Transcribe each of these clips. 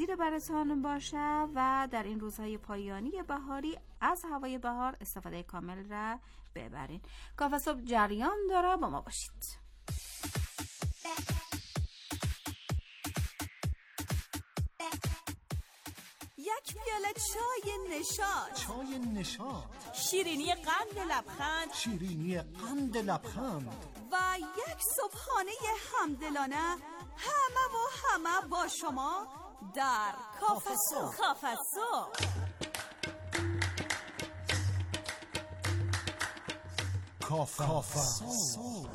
مفید براتون باشه و در این روزهای پایانی بهاری از هوای بهار استفاده کامل را ببرین. کافه صبح جریان داره، با ما باشید. یک پیاله چای نشاط، چای نشاط، شیرینی قند لبخند، شیرینی قند لبخند و یک صبحانه همدلانه، همه با شما در کافه صبح. کافه صبح، کافه صبح.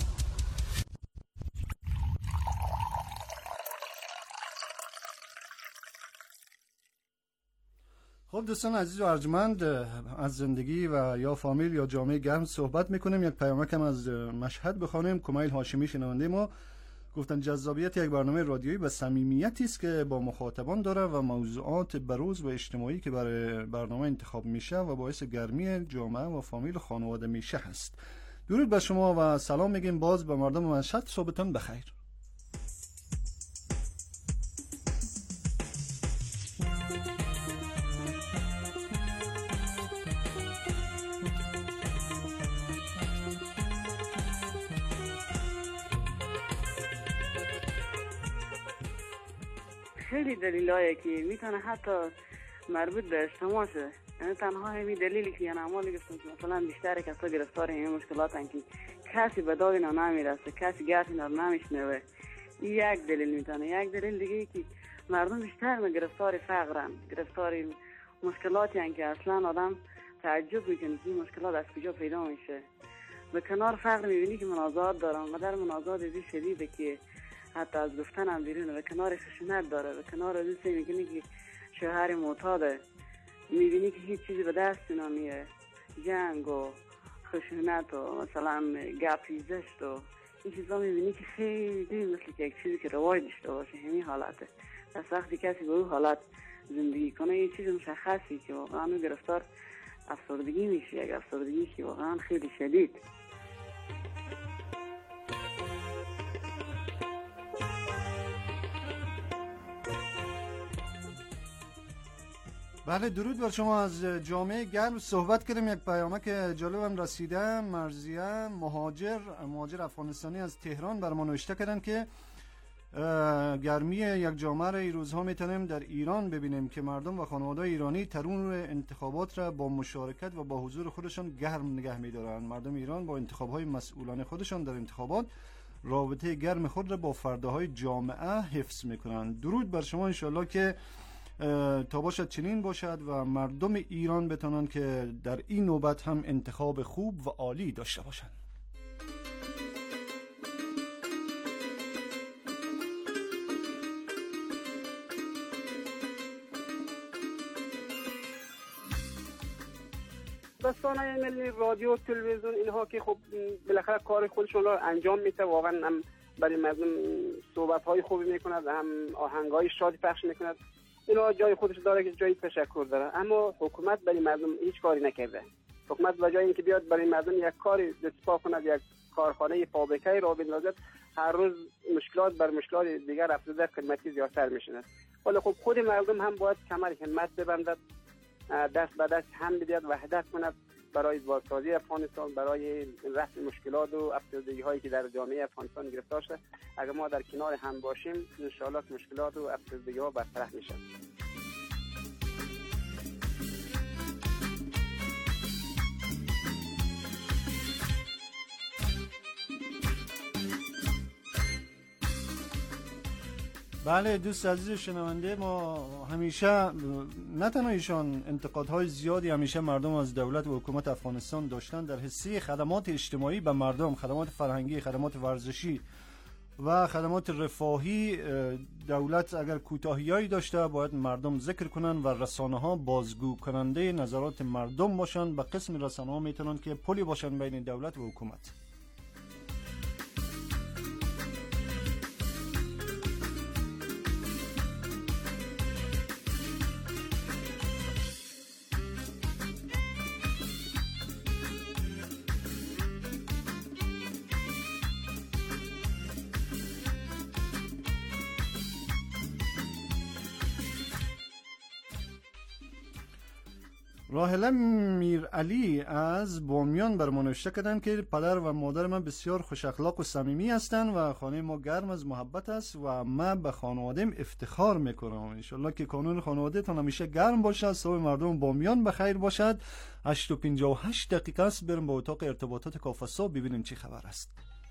خب دوستان عزیز و ارجمند، از زندگی و یا فامیل یا جامعه گرم صحبت میکنیم. یک پیامک هم از مشهد بخوانیم. کمیل هاشمی شنونده ما گفتن جذابیت یک برنامه رادیویی به صمیمیتی است که با مخاطبان داره و موضوعات بروز و اجتماعی که برای برنامه انتخاب میشه و باعث گرمی جامعه و فامیل و خانواده میشه هست. درود بر شما و سلام میگیم باز به مردم مشهد. صبحتون بخیر. خیلی دلیلایی که میتونه حتی مربوط به اجتماع شه، یعنی تنها همین دلیلی که یعنی اعمال گفتم که مثلا بیشتر کسا گرفتار این مشکلاتن که کسی به داد اینا نمیرسه، کسی گرد اینا نمیشنوه. یک دلیل میتونه. یک دلیل دیگه که مردم بیشتر گرفتار فقرن، گرفتار مشکلاتی هستن که اصلا آدم تعجب میکنه که این مشکلات از کجا پیدا میشه. به کنار فقر میبینی که منازعات دارن و در منازعات زی شدیده که حتی از گفتن هم بیرونه. به کنار خشونت داره، به کنار از این میگنی که شوهر معتاده، میبینی که هیچ چیزی به دست نمیاره، جنگ و خشونت و مثلا گپیزشت و این چیزا میبینی که خیلی مثل که یک چیزی که رواج داشته باشه همین حالته. پس وقتی کسی به اون حالت زندگی کنه یه چیز مشخصی که واقعا گرفتار افسردگی میشه، یک افسردگی که واقعا خیلی شدید. بله درود بر شما. از جامعه گرم صحبت کردیم. یک پیامک جالبم رسیده. مرزیه مهاجر افغانستانی از تهران بر ما نوشته کردن که گرمی یک جامعه را این روزها میتونیم در ایران ببینیم که مردم و خانواده ایرانی ترور انتخابات را با مشارکت و با حضور خودشان گرم نگه میدارند. مردم ایران با انتخابهای مسئولانه خودشان در انتخابات رابطه گرم خود را با فرداهای جامعه حفظ میکنند. درود بر شما. انشالله که تا باشد چنین باشد و مردم ایران بتونن که در این نوبت هم انتخاب خوب و عالی داشته باشند. رسانه‌های ملی، رادیو، تلویزیون، اینها که خب بالاخره کار خودشون رو انجام میده، واقعا هم برای مردم صحبت‌های خوبی میکند، هم آهنگ‌های شادی پخش میکند. اینا جای خودش داره که جای تشکر داره، اما حکومت برای مردم هیچ کاری نکرده. حکومت به جای اینکه بیاد برای مردم یک کاری دستپا کند، یک کارخانه فابریکه را بندازد، هر روز مشکلات بر مشکلات دیگر افزوده، قیمتی زیادتر میشود. ولی خب خود مردم هم باید کمر همت ببندد، دست به دست هم بدهد، وحدت کند برای بازسازی افغانستان، برای رفع مشکلات و افسردگی هایی که در جامعه افغانستان گرفتار شده. اگر ما در کنار هم باشیم ان شاء الله مشکلات و افسردگی ها برطرف میشه. بله دوست عزیز شنونده، ما همیشه نه تنها ایشان انتقادهای زیادی همیشه مردم از دولت و حکومت افغانستان داشتن در حصه خدمات اجتماعی به مردم، خدمات فرهنگی، خدمات ورزشی و خدمات رفاهی. دولت اگر کوتاهیایی داشته باید مردم ذکر کنن و رسانه ها بازگو کننده نظرات مردم باشن. به قسم رسانه ها میتونن که پلی باشن بین دولت و حکومت. راحله میرعلی از بامیان بر ما نوشته کردن که پدر و مادر من بسیار خوش اخلاق و صمیمی هستند و خانه ما گرم از محبت است و من به خانواده‌ام افتخار میکنم. انشالله که کانون خانواده تان همیشه گرم باشد. صبح مردم بامیان بخیر باشد. 8:58 دقیقه است. بریم به اتاق ارتباطات کافه صبح ببینیم چی خبر است.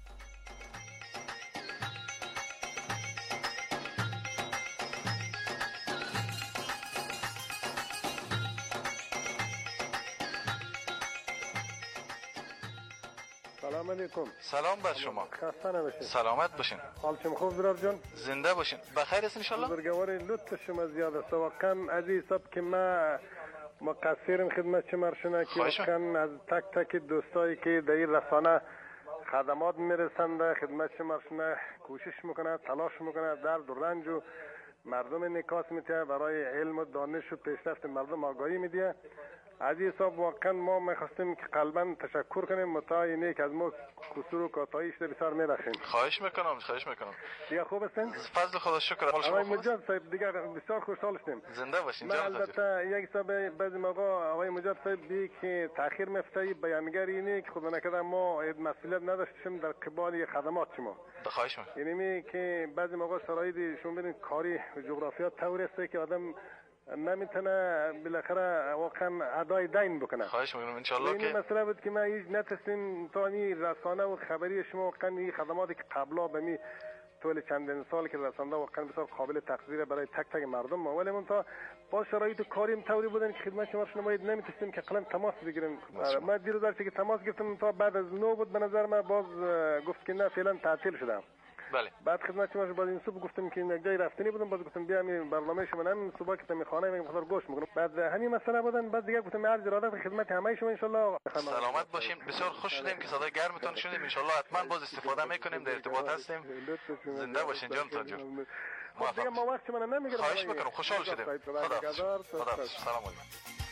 سلام علیکم. سلام بر شما. خسته نباشید. سلامت باشین. حالتون خوب برادر جان؟ زنده باشین. بخیر است ان شاء الله. بزرگواری لطف شما زیاد است. واقعا عزیز صاحب که ما مقصرم خدمت شما شنا که واقعا از تک تک دوستایی که در این رسانه خدمات میرسند خدمت شما شنا کوشش میکنه، تلاش میکنه، درد و رنج و مردم نکاس میده، برای علم و دانش و پیشرفت مردم آگاهی میده. عزیز صاحب واقعا ما میخواستیم که قلبا تشکر کنیم متای نیک از ما قصور و کاتاییش بسیار میبخشیم. خواهش میکنم. دیگه خوب هستین؟ فضل خدا شکر. آقای مجاد صاحب دیگه بسیار خوشحال شدیم. زنده باشین. من البته یک صاحب بعضی موقع آقای مجاد صاحب بی که تاخیر میفته بیانگر اینه که خدا نکرده ما مسئولیت نداشتیم در قبال خدمات شما. خواهش میکنم. یعنی می که بعضی موقع شرایط شما ببینید کاری جغرافیا طوری است که آدم نمیتونه بالاخره واقعا ادای دین بکنه. خواهش میکنم ان شاء الله که مسئله بود که ما هیچ نتونستیم تا این رسانه و خبری شما واقعا این خدماتی که قبلا به می طول چندین سال که رسانه واقعا بسیار قابل تقدیر برای تک تک مردم، ولی من تا با شرایط کاریم طوری بودن که خدمت شما شنوایید نمیتونستیم که قلم تماس بگیریم. ما دیروز که تماس گرفتم تا بعد از 9 بود به نظر من باز گفت که نه فعلا تعطیل شدم. بله. بعد خدمت شما باز این صبح گفتم که یک جای رفتنی بودم، باز گفتم بیا همین برنامه شما همین صبح که می خانه میگم خاطر گوش میکنم. بعد همین مسئله بودن، بعد دیگه گفتم عرض ارادت خدمت همه شما ان شاء الله. سلامت باشیم. بسیار خوش شدیم که صدای گرمتون شنیدیم. ان شاء الله حتما باز استفاده میکنیم، در ارتباط هستیم. زنده باشین جان تا جون. دیگه ما وقت شما نمیگیرم. خواهش میکنم. خوشحال شدیم. خدا. سلام علیکم.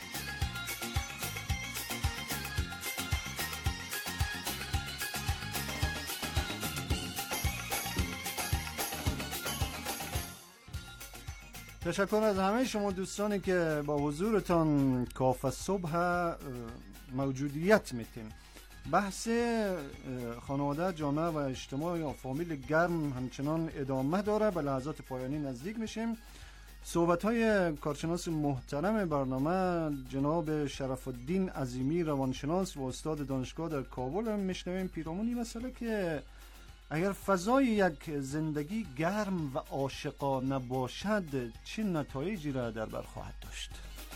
تشکر از همه شما دوستانی که با حضورتان کافه صبح موجودیت میتین. بحث خانواده، جامعه و اجتماع یا فامیل گرم همچنان ادامه داره. به لحظات پایانی نزدیک میشیم. صحبت های کارشناس محترم برنامه جناب شرف الدین عظیمی روانشناس و استاد دانشگاه در کابل میشنویم پیرامون این مسئله که اگر فضای یک زندگی گرم و عاشقانه باشد چه نتایجی را در بر خواهد داشت.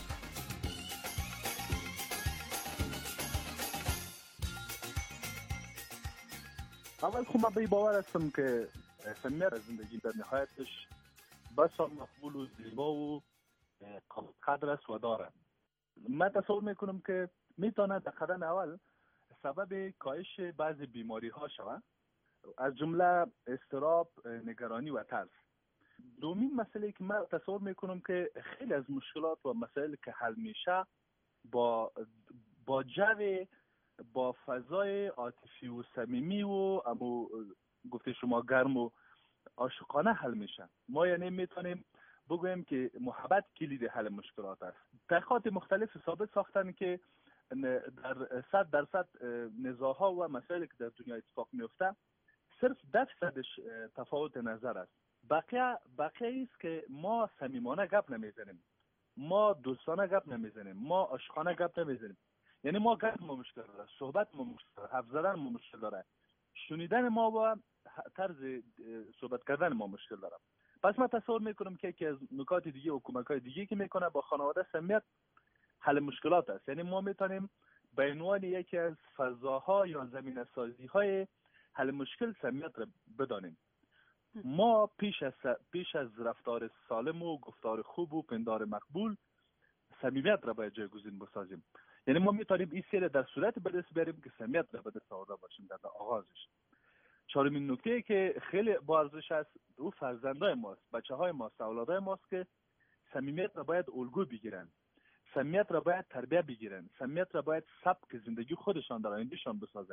اول خب من به باور هستم که صمیمیت زندگی در نهایتش بسیار مقبول و زیبا و قدر است و داره. من تصور میکنم که میتونه در قدم اول سبب کاهش بعضی بیماری ها شود، از جمله اضطراب، نگرانی و ترس. دومین مسئله که من تصور میکنم که خیلی از مشکلات و مسائل که حل میشه با جو، با فضای عاطفی و صمیمی و امو گفته شما گرم و عاشقانه حل میشه. ما یعنی میتونیم بگویم که محبت کلید حل مشکلات است. تحقیقات مختلف ثابت ساختن که در 100% نزاع‌ها و مسائلی که در دنیا اتفاق میفته صرف 10% تفاوت نظر است. بقیه است که ما صمیمانه گپ نمیزنیم، ما دوستانه گپ نمیزنیم، ما عاشقانه گپ نمیزنیم. یعنی ما گپ ما مشکل داره، صحبت ما مشکل داره، حرف زدن ما مشکل داره، شنیدن ما و طرز صحبت کردن ما مشکل داره. پس من تصور میکنم که یکی از نکات دیگه و کمک‌های دیگه که میکنه با خانواده صمیمیت حل مشکلات است. یعنی ما میتونیم به عنوان یکی از فضاها یا زمینه سازی‌های حل مشکل صمیمیت را بدانیم. ما پیش از رفتار سالم و گفتار خوب و پندار مقبول صمیمیت را باید جایگزین بسازیم. یعنی ما میتونیم این سیر در صورت به دست بیاریم که صمیمیت را به دست آورده باشیم در آغازش. چهارمین نکته که خیلی با ارزش است او فرزندای ماست، بچه‌های ماست، اولادای ماست که صمیمیت را باید الگو بگیرن، صمیمیت را باید تربیت بگیرن، صمیمیت را باید سبک زندگی خودشان در آیندهشان بسازن.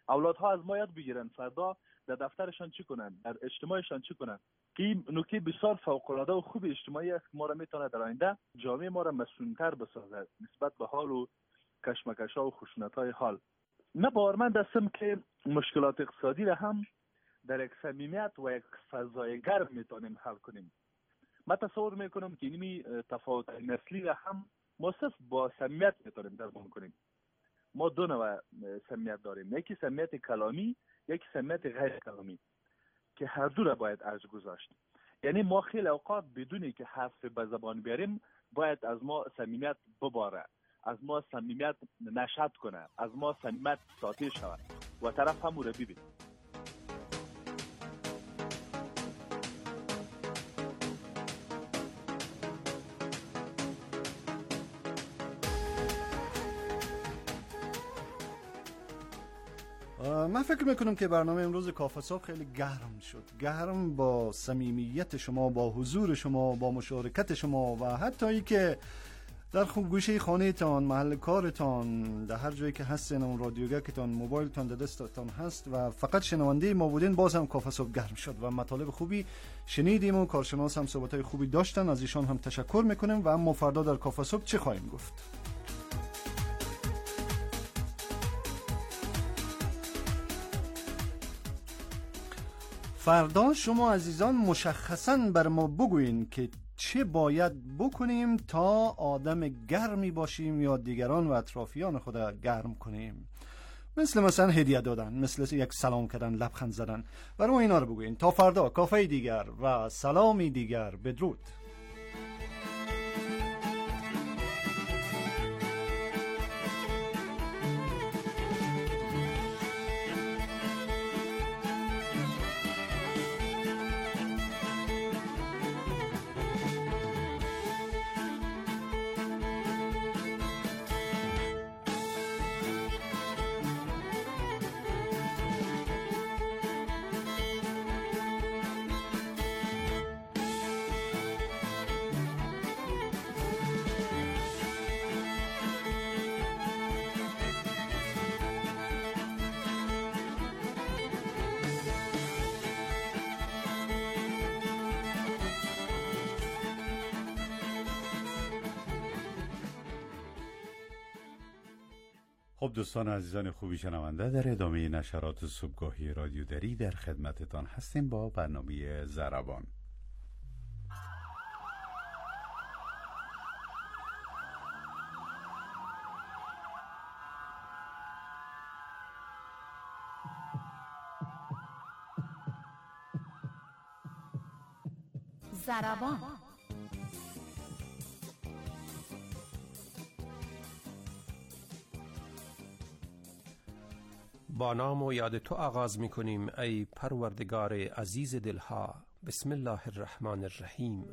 اولادها از ما یاد بگیرن فردا در دفترشان چی کنن، در اجتماعشان چی کنن. این نکته بسیار فوق العاده و خوب اجتماعی است که ما را میتونه در آینده جامعه ما را مسئول‌تر بسازد نسبت به حال و کشمکش‌ها و خشونت‌های حال. من باورمند هستم که مشکلات اقتصادی را هم در یک صمیمیت و یک فضای گرم میتونیم حل کنیم. من تصور میکنم که اینمی تفاوت نسلی را هم ما صرف با صمیمیت میتونیم درمان کنیم. ما دو نوع صمیمیت داریم، یکی صمیمیت کلامی، یکی صمیمیت غیر کلامی که هر دو را باید ارج گذاشت. یعنی ما خیلی اوقات بدونی که حرف به زبان بیاریم باید از ما صمیمیت بباره، از ما صمیمیت نشد کنه، از ما صمیمیت ساطع شود و طرف هم رو ببین. من فکر میکنم که برنامه امروز کافه صبح خیلی گرم شد، گرم با صمیمیت شما، با حضور شما، با مشارکت شما و حتی ای که در گوشه خانه تان، محل کارتان، در هر جایی که هستین، اون رادیوگاکتان، موبایلتان در دستتان هست و فقط شنونده ما بودین، باز هم کافه صبح گرم شد و مطالب خوبی شنیدیم و کارشناس هم صحبتای خوبی داشتن، از ایشان هم تشکر میکنیم و اما فردا در کافه صبح چه خواهیم گفت؟ فردا شما عزیزان مشخصاً بر ما بگوین که چه باید بکنیم تا آدم گرمی باشیم یا دیگران و اطرافیان خود گرم کنیم. مثلا هدیه دادن، مثل یک سلام کردن، لبخند زدن. برای ما اینا رو بگوین. تا فردا کافه دیگر و سلامی دیگر، بدرود. خب دوستان عزیزان خوبی شنونده، در ادامه نشرات صبحگاهی رادیو دری در خدمتتان هستیم با برنامه ضربان. ضربان. با نام و یاد تو آغاز می کنیم ای پروردگار عزیز دلها. بسم الله الرحمن الرحیم.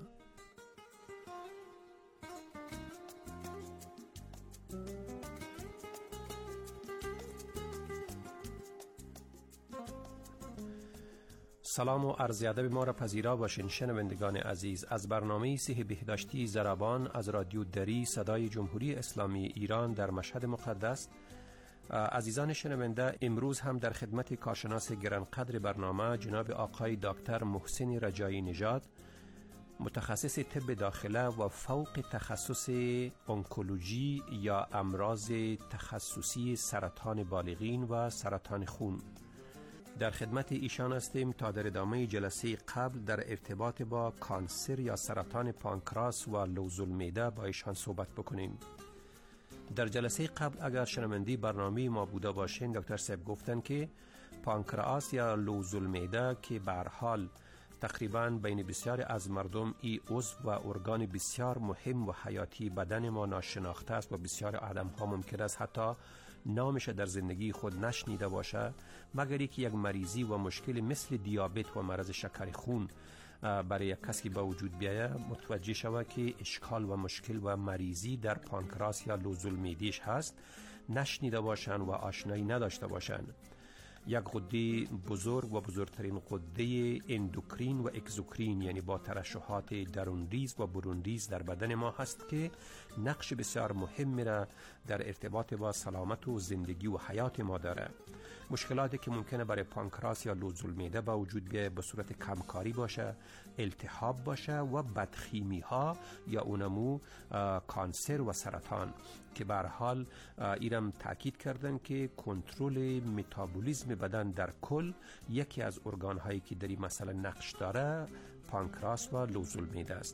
سلام و عرض ادب ما را پذیرا باشین شنوندگان عزیز. از برنامه صحیح بهداشتی ضربان از رادیو دری صدای جمهوری اسلامی ایران در مشهد مقدس. عزیزان شنونده، امروز هم در خدمت کارشناس گرانقدر برنامه جناب آقای دکتر محسن رجایی نژاد، متخصص طب داخله و فوق تخصص انکولوژی یا امراض تخصصی سرطان بالغین و سرطان خون. در خدمت ایشان هستیم تا در ادامه جلسه قبل در ارتباط با کانسر یا سرطان پانکراس و لوزالمعده با ایشان صحبت بکنیم. در جلسه قبل اگر شنوندی برنامه ما بوده باشین، دکتر صاحب گفتن که پانکراس یا لوزالمعده که به هر حال تقریباً بین بسیار از مردم ای عضو و ارگان بسیار مهم و حیاتی بدن ما ناشناخته است و بسیار آدم ها ممکن است حتی نامش در زندگی خود نشنیده باشه، مگر اینکه یک مریضی و مشکل مثل دیابت و مرض شکر خون برای یک کسی به وجود بیاید، متوجه شود که اشکال و مشکل و مریضی در پانکراس یا لوزالمعده‌اش هست، نشنیده باشند و آشنایی نداشته باشند. یک غده بزرگ و بزرگترین غده اندوکرین و اکزوکرین، یعنی با ترشحات درونریز و برونریز در بدن ما هست که نقش بسیار مهمی را در ارتباط با سلامت و زندگی و حیات ما داره. مشکلاتی که ممکنه برای پانکراس یا لوزالمعده با وجود بیاید به صورت کمکاری باشه، التهاب باشه و بدخیمی ها یا اونمو کانسر و سرطان، که به هر حال ایرم تاکید کردن که کنترل متابولیسم بدن در کل یکی از ارگان هایی که در این مسئله نقش داره پانکراس و لوزالمعده است.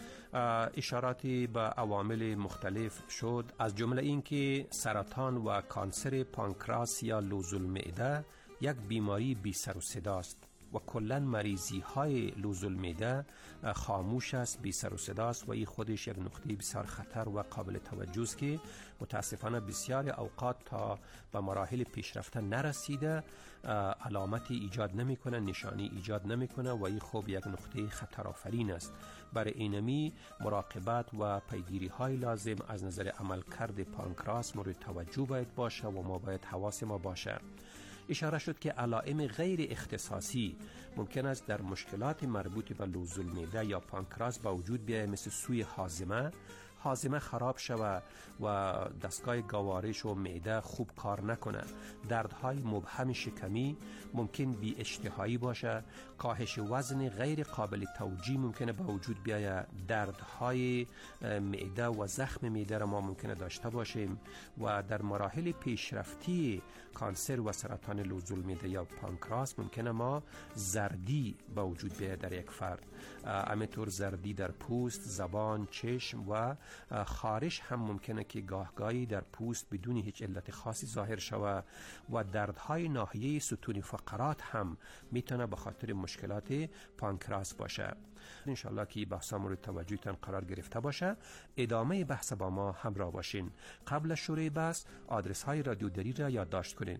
اشاراتی به عوامل مختلف شد، از جمله این که سرطان و کانسر پانکراس یا لوزالمعده یک بیماری بی سر و صداست و کلا مریضی های لوزالمعده خاموش است، بی سر و صداست و این خودش یک نقطه بسیار خطر و قابل توجه است که متاسفانه بسیار اوقات تا به مراحل پیشرفته نرسیده علامتی ایجاد نمیکنه، نشانی ایجاد نمیکنه و این خوب یک نقطه خطر آفرین است. برای اینمی مراقبت و پیگیری های لازم از نظر عملکرد پانکراس مورد توجه باید باشه و ما باید حواس ما باشه. اشاره شد که علائم غیر اختصاصی ممکن است در مشکلات مربوط به لوزالمعده یا پانکراس با وجود بیاید، مثل سوی هاضمه خراب شود و دستگاه گوارش و معده خوب کار نکنه، دردهای مبهم شکمی ممکن بی اشتهایی باشه، کاهش وزن غیر قابل توجیه ممکنه به وجود بیاید، دردهای معده و زخم معده را ما ممکنه داشته باشیم و در مراحل پیشرفتی کانسر و سرطان لوزالمعده یا پانکراس ممکنه ما زردی به وجود بیاید در یک فرد، همینطور زردی در پوست، زبان، چشم و خارش هم ممکنه که گاهگاهی در پوست بدون هیچ علت خاصی ظاهر شود و دردهای ناحیه ستون فقرات هم میتونه به خاطر مشکلات پانکراس باشه. انشالله که بحثا مورد توجهتان قرار گرفته باشه. ادامه بحث با ما همراه باشین. قبل از شروع بحث آدرس های رادیو دری را یادداشت کنین: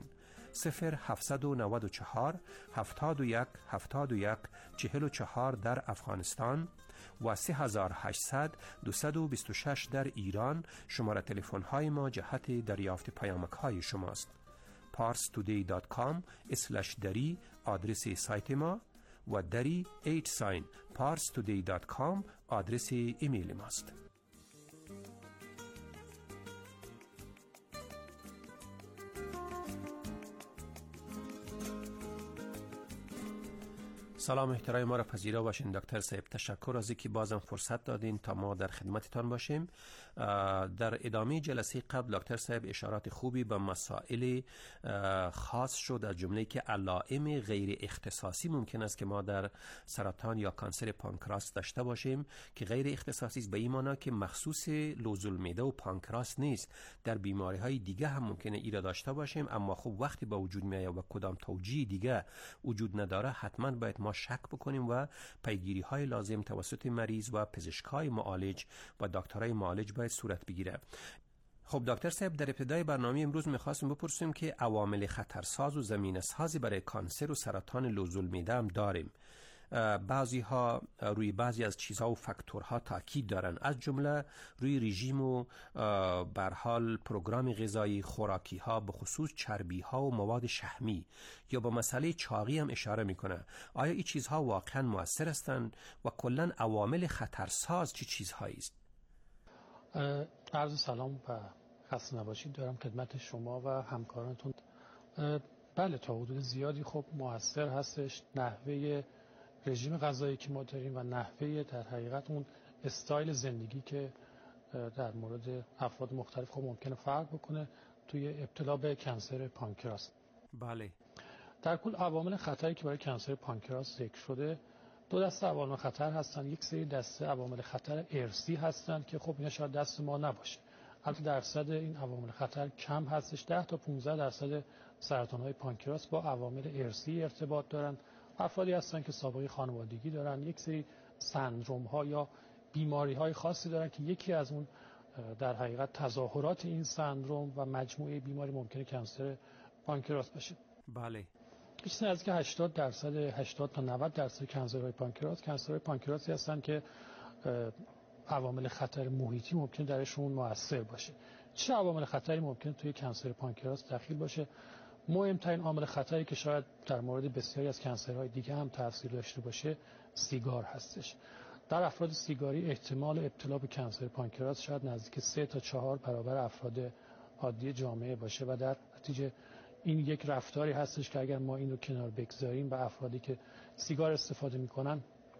0794 71 71 44 در افغانستان و 3800 226 در ایران. شماره تلفن های ما جهت دریافت پیامک های شماست. parstoday.com/dari آدرس سایت ما و dari @parstoday.com آدرس ایمیل ماست. سلام احترام ما را پذیرا باشین دکتر صاحب. تشکر از اینکه بازم فرصت دادین تا ما در خدمتتان باشیم. در ادامه جلسه قبل دکتر صاحب اشارات خوبی به مسائل خاص شد، از جمله که علائم غیر اختصاصی ممکن است که ما در سرطان یا کانسر پانکراس داشته باشیم که غیر اختصاصی به این معنی که مخصوص لوزالمعده و پانکراس نیست، در بیماری های دیگه هم ممکنه ای را داشته باشیم، اما خب وقتی با وجود میاد و کدام توجیه دیگه وجود نداره حتما باید ما شک بکنیم و پیگیری های لازم توسط مریض و پزشکای معالج و دکترای معالج باید صورت بگیره. خب دکتر صاحب، در ابتدای برنامه امروز میخواستیم بپرسیم که عوامل خطرساز و زمینه سازی برای کانسر و سرطان لوزالمعده هم داریم. بعضی ها روی بعضی از چیزها و فاکتورها تاکید دارن، از جمله روی رژیم و به هر حال پروگرام غذایی، خوراکی ها، به خصوص چربی ها و مواد شحمی، یا به مسئله چاقی هم اشاره میکنه. آیا این چیزها واقعا مؤثر هستند و کلا عوامل خطرساز چه چیزهایی است؟ عرض سلام و خسته نباشید دارم خدمت شما و همکارانتون. بله تا حدود زیادی خب مؤثر هستش نحوه رژیم غذایی که ما داریم و نحوه در حقیقت اون استایل زندگی که در مورد افراد مختلف خب ممکنه فرق بکنه توی ابتلا به کانسر پانکراس. بله. در کل عوامل خطری که برای کانسر پانکراس ذکر شده، دو دسته عوامل خطر هستن. یک سری دسته عوامل خطر ارثی هستن که خب اینا شاید دست ما نباشه. البته درصد این عوامل خطر کم هستش، 10 تا 15% سرطان‌های پانکراس با عوامل ارثی ارتباط دارن. افرادی هستن که سابقه خانوادگی دارن، یک سری سندروم ها یا بیماری های خاصی دارن که یکی از اون در حقیقت تظاهرات این سندروم و مجموعه بیماری ممکنه کانسر پانکراس باشه. بله. چیزی نزدیک 80 تا 90% کانسرهای پانکراسی هستن که عوامل خطر محیطی ممکن درشون مؤثر باشه. چه عوامل خطری ممکن توی کانسر پانکراس دخیل باشه؟ مهمترین عامل خطری که شاید در مورد بسیاری از کنسرهای دیگه هم تاثیر داشته باشه سیگار هستش. در افراد سیگاری احتمال ابتلا به کنسر پانکراس شاید نزدیک 3 تا 4 برابر افراد عادی جامعه باشه و در نتیجه این یک رفتاری هستش که اگر ما این رو کنار بگذاریم و افرادی که سیگار استفاده میکنن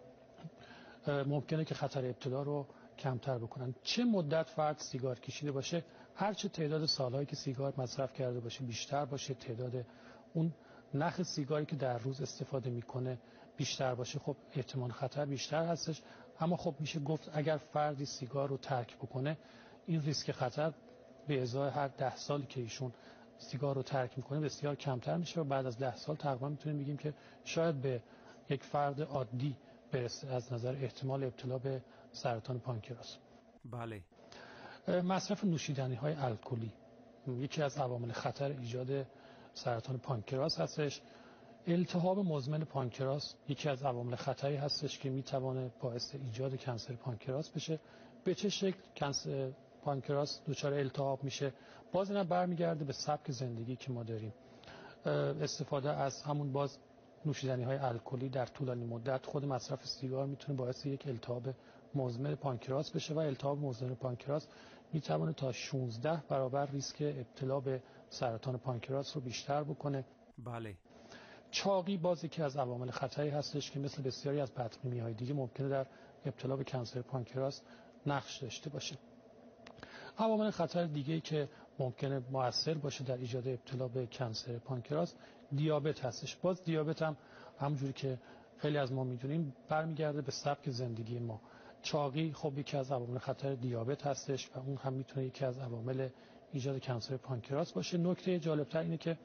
ممکنه که خطر ابتلا رو کمتر بکنن. چه مدت فرد سیگار کشیده باشه، هرچه تعداد سالهایی که سیگار مصرف کرده باشه بیشتر باشه، تعداد اون نخ سیگاری که در روز استفاده میکنه بیشتر باشه، خب احتمال خطر بیشتر هستش. اما خب میشه گفت اگر فردی سیگار رو ترک بکنه این ریسک خطر به ازای هر 10 سالی که ایشون سیگار رو ترک میکنه بسیار کمتر میشه و بعد از 10 سال تقریبا میتونیم بگیم که شاید به یک فرد عادی برسه از نظر احتمال ابتلا به سرطان پانکراس. بله. مصرف نوشیدنی های الکلی یکی از عوامل خطر ایجاد سرطان پانکراس هستش. التهاب مزمن پانکراس یکی از عوامل خطری هستش که میتونه باعث ایجاد کنسر پانکراس بشه. به چه شکل کنسر پانکراس دچار التهاب میشه؟ باز اینا برمیگرده به سبک زندگی که ما داریم. استفاده از همون باز نوشیدنی های الکلی در طولانی مدت، خود مصرف سیگار میتونه باعث یک التهاب مزمن پانکراس بشه و التهاب مزمن پانکراس میتونه تا 16 برابر ریسک ابتلا به سرطان پانکراس رو بیشتر بکنه. بله. چاقی باز یکی از عوامل خطری هستش که مثل بسیاری از بدبینی‌های دیگه ممکنه در ابتلا به کنسر پانکراس نقش داشته باشه. عوامل خطر دیگه‌ای که ممکنه مؤثر باشه در ایجاد ابتلا به کنسر پانکراس دیابت هستش. باز دیابت هم همونجوری که خیلی از ما میدونیم برمیگرده به سبک زندگی ما. چاقی خب یکی از عوامل خطر دیابت هستش و اون هم میتونه یکی از عوامل ایجاد کنسر پانکراس باشه. نکته جالبتر اینه که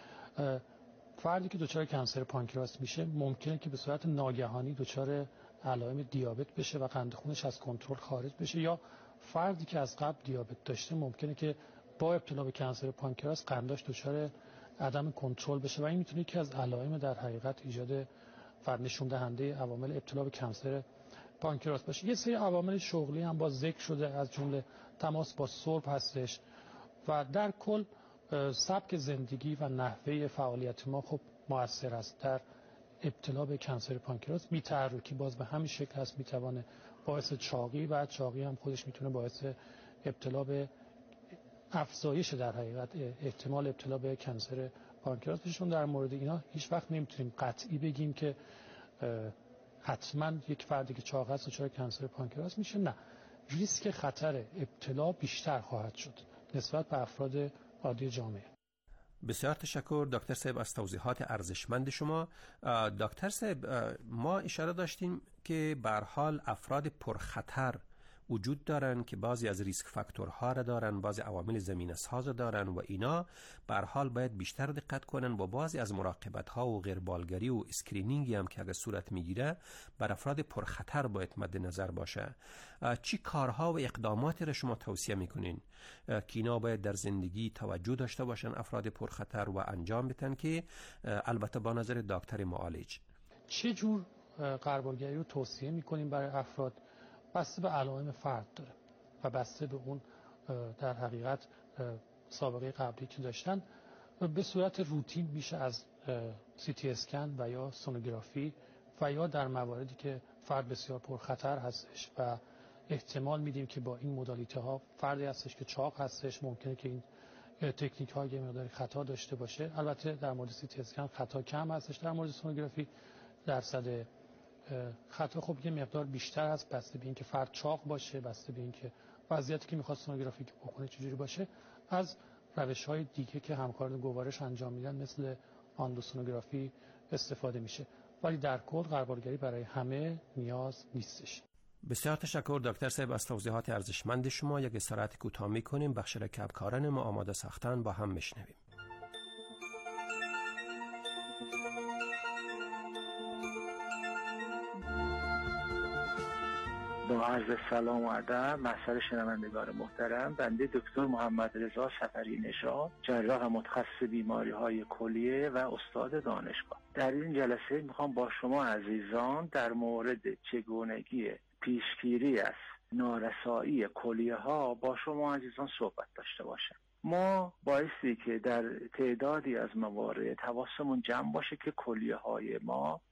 فردی که دچار کنسر پانکراس میشه ممکنه که به صورت ناگهانی دچار علائم دیابت بشه و قند خونش از کنترل خارج بشه، یا فردی که از قبل دیابت داشته ممکنه که با ابتلا به کنسر پانکراس قنداش دچار عدم کنترل بشه و این میتونه یکی از علائم در حقیقت ایجاد و نشون دهنده عوامل ابتلا به کنسر پانکراس باشه. یه سری عوامل شغلی هم با ذکر شده از جمله تماس با سرب هستش و در کل سبک زندگی و نحوه فعالیت ما خب مؤثر است در ابتلا به کنسر پانکراس. بی‌تحرکی باز به همین شکل هست میتونه باعث چاقی و چاقی هم خودش میتونه باعث ابتلا به افزایش در حقیقت احتمال ابتلا به کنسر پانکراس بشه. در مورد اینا هیچ وقت نمیتونیم قطعی بگیم که حتما یک فردی که چاق هست دچار کنسر پانکراس میشه. نه، ریسک خطر ابتلا بیشتر خواهد شد نسبت به افراد عادی جامعه. بسیار تشکر دکتر صاحب از توضیحات ارزشمند شما. دکتر صاحب ما اشاره داشتیم که به هر حال افراد پرخطر وجود دارن که بعضی از ریسک فاکتورها را دارن، بعضی عوامل زمینه ساز دارن و اینا به هر حال باید بیشتر دقت کنن و بعضی از مراقبت ها و غیربالگری و اسکرینینگی هم که اگر صورت میگیره بر افراد پرخطر باید مد نظر باشه. چی کارها و اقداماتی را شما توصیه میکنین که اینا باید در زندگی توجه داشته باشن افراد پرخطر و انجام بدن که البته با نظر دکتر معالج؟ چه جور غیربالگری رو توصیه میکنیم برای افراد؟ بسته به علائم فرد داره و بسته به اون در حقیقت سابقه قبلی که داشتن. به صورت روتین میشه از CT اسکن و یا سونوگرافی و یا در مواردی که فرد بسیار پرخطر هستش و احتمال میدیم که با این مدالیته ها فردی هستش که چاق هستش، ممکنه که این تکنیک ها یه مقدار خطا داشته باشه. البته در مورد CT اسکن خطا کم هستش، در مورد سونوگرافی درصد خطا خب یه مقدار بیشتر هست، بسته به اینکه فرد چاق باشه، بسته به اینکه وضعیتی که میخواد سونوگرافی بکنه چجوری باشه. از روش‌های دیگه که همکاران گوارش انجام میدن مثل آندوسونوگرافی استفاده میشه، ولی در کل غیربالگری برای همه نیاز نیستش. بسیار تشکر دکتر صاحب از توضیحات ارزشمند شما. یک استراحت کوتاه میکنیم، بخش را که همکاران ما آماده ساختن با هم میشنویم. با عرض سلام و ادب محضر شنوندگان محترم، بنده دکتر محمد رضا سفری نژاد، جراح متخصص بیماری‌های کلیه و استاد دانشگاه. در این جلسه میخوام با شما عزیزان در مورد چگونگی پیشگیری از نارسایی کلیه ها با شما عزیزان صحبت داشته باشم. ما بایستی که در تعدادی از موارد حواسمون جمع باشه که کلیه‌های ما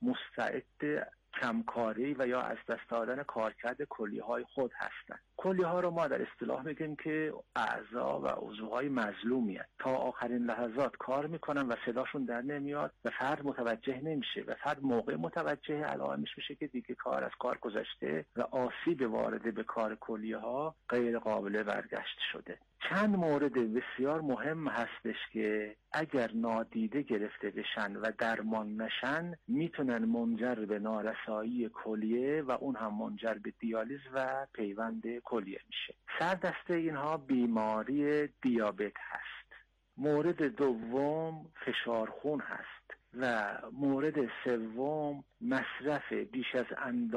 مستعد کمکاری و یا از دست دادن کارکرد کلیه‌های خود هستند. کلیه‌ها رو ما در اصطلاح میگیم که اعضا و عضوهای مظلومی هستند. تا آخرین لحظات کار میکنن و صداشون در نمیاد و فرد متوجه نمیشه و فرد موقع متوجه علائمش میشه که دیگه کار از کار گذشته و آسیب وارد به کار کلیه‌ها غیر قابل برگشت شده. چند مورد بسیار مهم هستش که اگر نادیده گرفته بشن و درمان نشن میتونن منجر به نارسایی کلیه و اون هم منجر به دیالیز و پیوند کلیه میشه. سردسته اینها بیماری دیابت هست. مورد دوم فشار خون هست و مورد سوم مصرف بیش از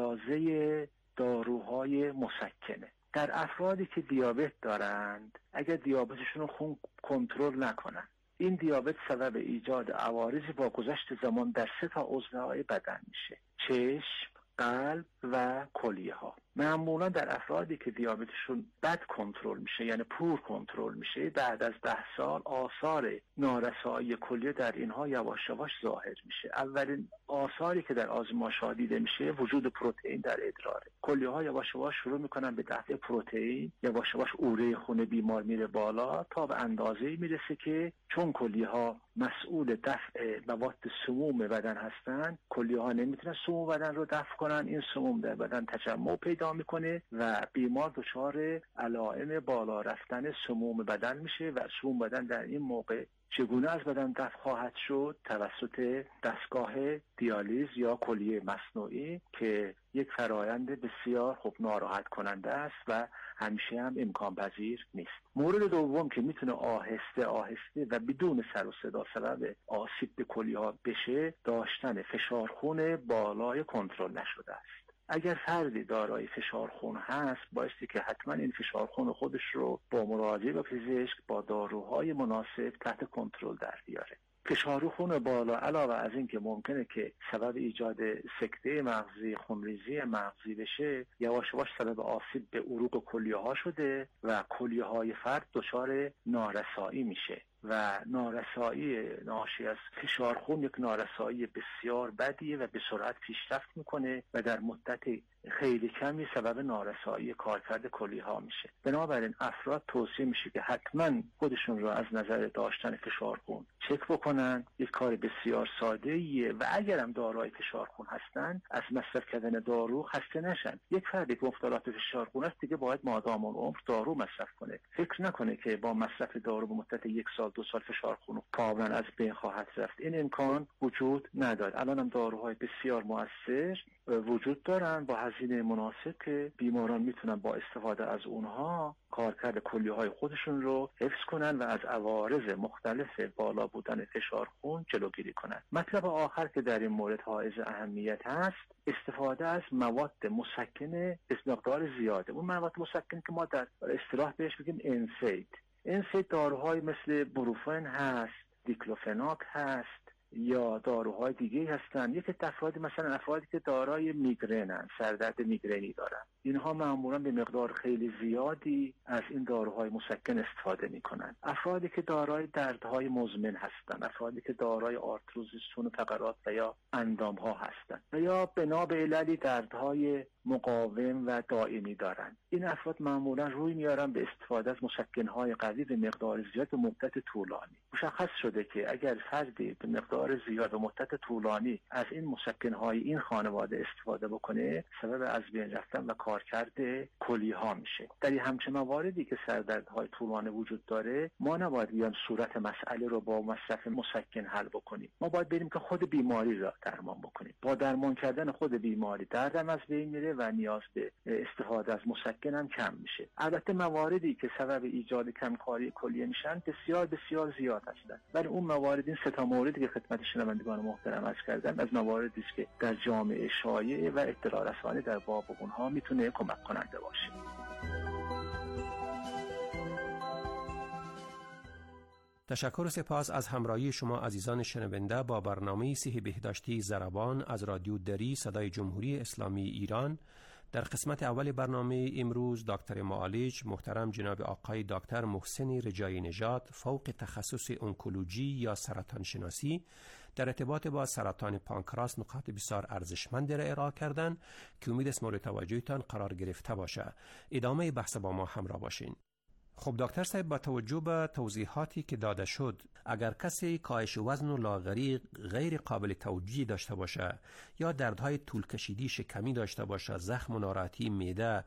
اندازه داروهای مسکنه. در افرادی که دیابت دارند اگر دیابتشون رو خون کنترل نکنن، این دیابت سبب ایجاد عوارضی با گذشت زمان در 3 عضوهای بدن میشه: چشم، قلب و کلیه ها. معمولا در افرادی که دیابتشون بد کنترل میشه، یعنی پور کنترل میشه، بعد از 10 سال آثار نارسایی کلیه در اینها یواش یواش ظاهر میشه. اولین آثاری که در آزمایش‌ها دیده میشه وجود پروتئین در ادراره. کلیه ها یواش یواش شروع میکنن به دفع پروتئین، یواش یواش اوره خون بیمار میره بالا تا به اندازه‌ای میرسه که چون کلیه ها مسئول دفع مواد سموم بدن هستن، کلیه ها نمیتونن سموم بدن رو دفع کنن. این سموم در بدن تجمع پیدا میکنه و بیمار دچار علائم بالا رفتن سموم بدن میشه و سموم بدن در این موقع چگونه از بدن دفع خواهد شد؟ توسط دستگاه دیالیز یا کلیه مصنوعی که یک فرایند بسیار ناراحت کننده است و همیشه هم امکان پذیر نیست. مورد دوم که میتونه آهسته آهسته و بدون سر و صدا سبب آسیب به کلیه ها بشه، داشتن فشار خون بالای کنترل نشده است. اگر فردی دارای فشار خون هست، بایستی که حتما این فشار خون خودش رو با مراجعه به پزشک با داروهای مناسب تحت کنترل در بیاره. فشار خون بالا علاوه از این که ممکنه که سبب ایجاد سکته مغزی، خونریزی مغزی بشه، یواش یواش سبب آسیب به عروق کلیه ها شده و کلیه های فرد دچار نارسایی میشه و نارسایی ناشی از فشار خون یک نارسایی بسیار بدیه و به سرعت پیشرفت میکنه و در مدت خیلی کمی سبب نارسایی کارکرد کلیه ها میشه. بنابراین افراد توصیه میشه که حتما خودشون رو از نظر داشتن فشار خون چک بکنن. یک کار بسیار ساده ایه و اگرم دارای فشار خون هستن از مصرف کردن دارو خسته نشن. یک فردی که مبتلا به فشار خون است دیگه باید مادام العمر دارو مصرف کنه. فکر نکنه که با مصرف دارو به مدت 1 سال 2 سال فشار خون کاملا از بین خواهد رفت. این امکان وجود نداره. الان هم داروهای بسیار مؤثر وجود دارن با هزینه مناسب که بیماران میتونن با استفاده از اونها کارکرد کلیه های خودشون رو حفظ کنن و از عوارض مختلف بالا بودن فشار خون جلوگیری کنن. مطلب آخر که در این مورد حائز اهمیت هست، استفاده از مواد مسکن به مقدار زیاده. اون مواد مسکن که ما در اصطلاح بهش میگیم انسید داروهای مثل بروفن هست، دیکلوفناک هست یا داروهای دیگه هستن. یک افرادی مثلا افرادی که دارای میگرنن، سردرد میگرنی دارن، اینها معمولا به مقدار خیلی زیادی از این داروهای مسکن استفاده میکنن. افرادی که دارای دردهای مزمن هستن، افرادی که دارای آرتروز استون فقرات و یا اندامها هستن و یا بنا به عللی دردهای مقاوم و دائمی دارن، این افراد معمولا روی میارن به استفاده از مسکنهای قوی به مقدار زیاد و مدت طولانی. مشخص شده که اگر فردی به مقدار زیاد و مدت طولانی از این مسکنهای این خانواده استفاده بکنه، سبب از بین رفتن و کارکرد کلیه ها میشه. در همچین مواردی که سردردهای طولانی وجود داره، ما نباید بیان صورت مسئله رو با مصرف مسکن حل بکنیم. ما باید بریم که خود بیماری را درمان بکنیم. با درمان کردن خود بیماری دردم از بین میره و نیاز به استفاده از مسکن هم کم میشه. البته مواردی که سبب ایجاد کمکاری کلیه میشن بسیار بسیار زیاد هستند، ولی اون موارد، این 3 موردی که خدمت شنوندگان محترم عرض کردم، از مواردی است که در جامعه شایع و اطلاع رسانی در باب اونها میتونه کمک کننده باشه. تشکر و سپاس از همراهی شما عزیزان شنونده با برنامه صحت بهداشتی ضربان از رادیو دری صدای جمهوری اسلامی ایران در قسمت اول برنامه امروز دکتر معالج محترم جناب آقای دکتر محسن رجایی نژاد فوق تخصص انکولوژی یا سرطان شناسی در ارتباط با سرطان پانکراس نکات بسیار ارزشمند را ارائه کردند که امید است مورد توجهتان قرار گرفته باشه. ادامه بحث با ما همراه باشین. خب دکتر صاحب، با توجه به توضیحاتی که داده شد، اگر کسی کاهش وزن و لاغری غیر قابل توجیه داشته باشه یا دردهای طول کشیدی شکمی داشته باشه، زخم و ناراحتی معده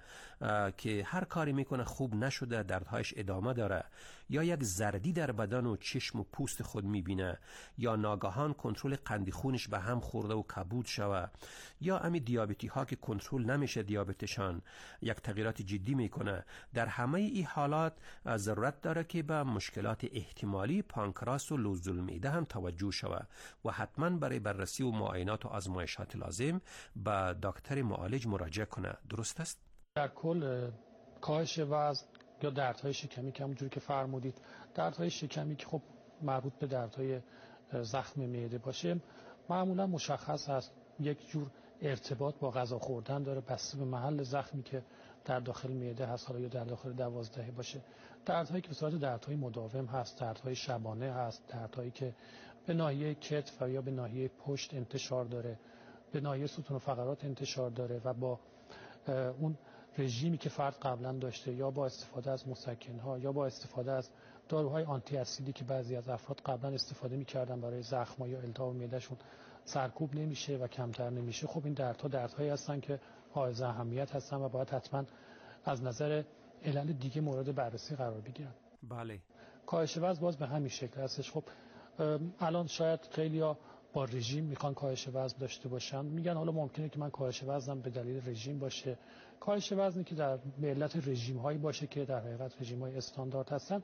که هر کاری میکنه خوب نشده، دردهایش ادامه داره، یا یک زردی در بدن و چشم و پوست خود میبینه، یا ناگهان کنترل قند خونش به هم خورده و کبود شوه، یا امی دیابتی ها که کنترل نمیشه دیابتشان یک تغییرات جدی میکنه، در همه این حالات ضرورت داره که به مشکلات احتمالی پانکراس و لوز المعده هم توجه شوه و حتما برای بررسی و معاینات و آزمایشات لازم به دکتر معالج مراجعه کنه. درست است؟ در کل کاهش وزن یا دردهای شکمی که همونجوری که فرمودید، دردهای شکمی که خب مربوط به دردهای زخم معده باشه، معمولا مشخص است یک جور ارتباط با غذا خوردن داره، بسته به محل زخمی که در داخل معده هست، حالا یا در داخل 12 باشه. دردهایی که به صورت دردهای مداوم هست، دردهای شبانه هست، دردهایی که به ناحیه کتف و یا به ناحیه پشت انتشار داره، به ناحیه ستون و فقرات انتشار داره و با اون رژیمی که فرد قبلا داشته یا با استفاده از مسکن‌ها یا با استفاده از داروهای آنتی اسیدی که بعضی از افراد قبلا استفاده می‌کردن برای زخم‌ها یا التهاب معده‌شون سرکوب نمیشه و کمتر نمیشه. خب این دردهایی هستن که حائز اهمیت هستن و باید حتما از نظر علل دیگه مورد بررسی قرار بگیرن. بله. کاهش وزن باز به همین شکل هستش. خب الان شاید خیلیا با رژیم میخوان کاهش وزن داشته باشن، میگن حالا ممکنه که من کاهش وزنم به دلیل رژیم باشه. کاهش وزنی که در به علت رژیم هایی باشه که در حقیقت رژیم های استاندارد هستن،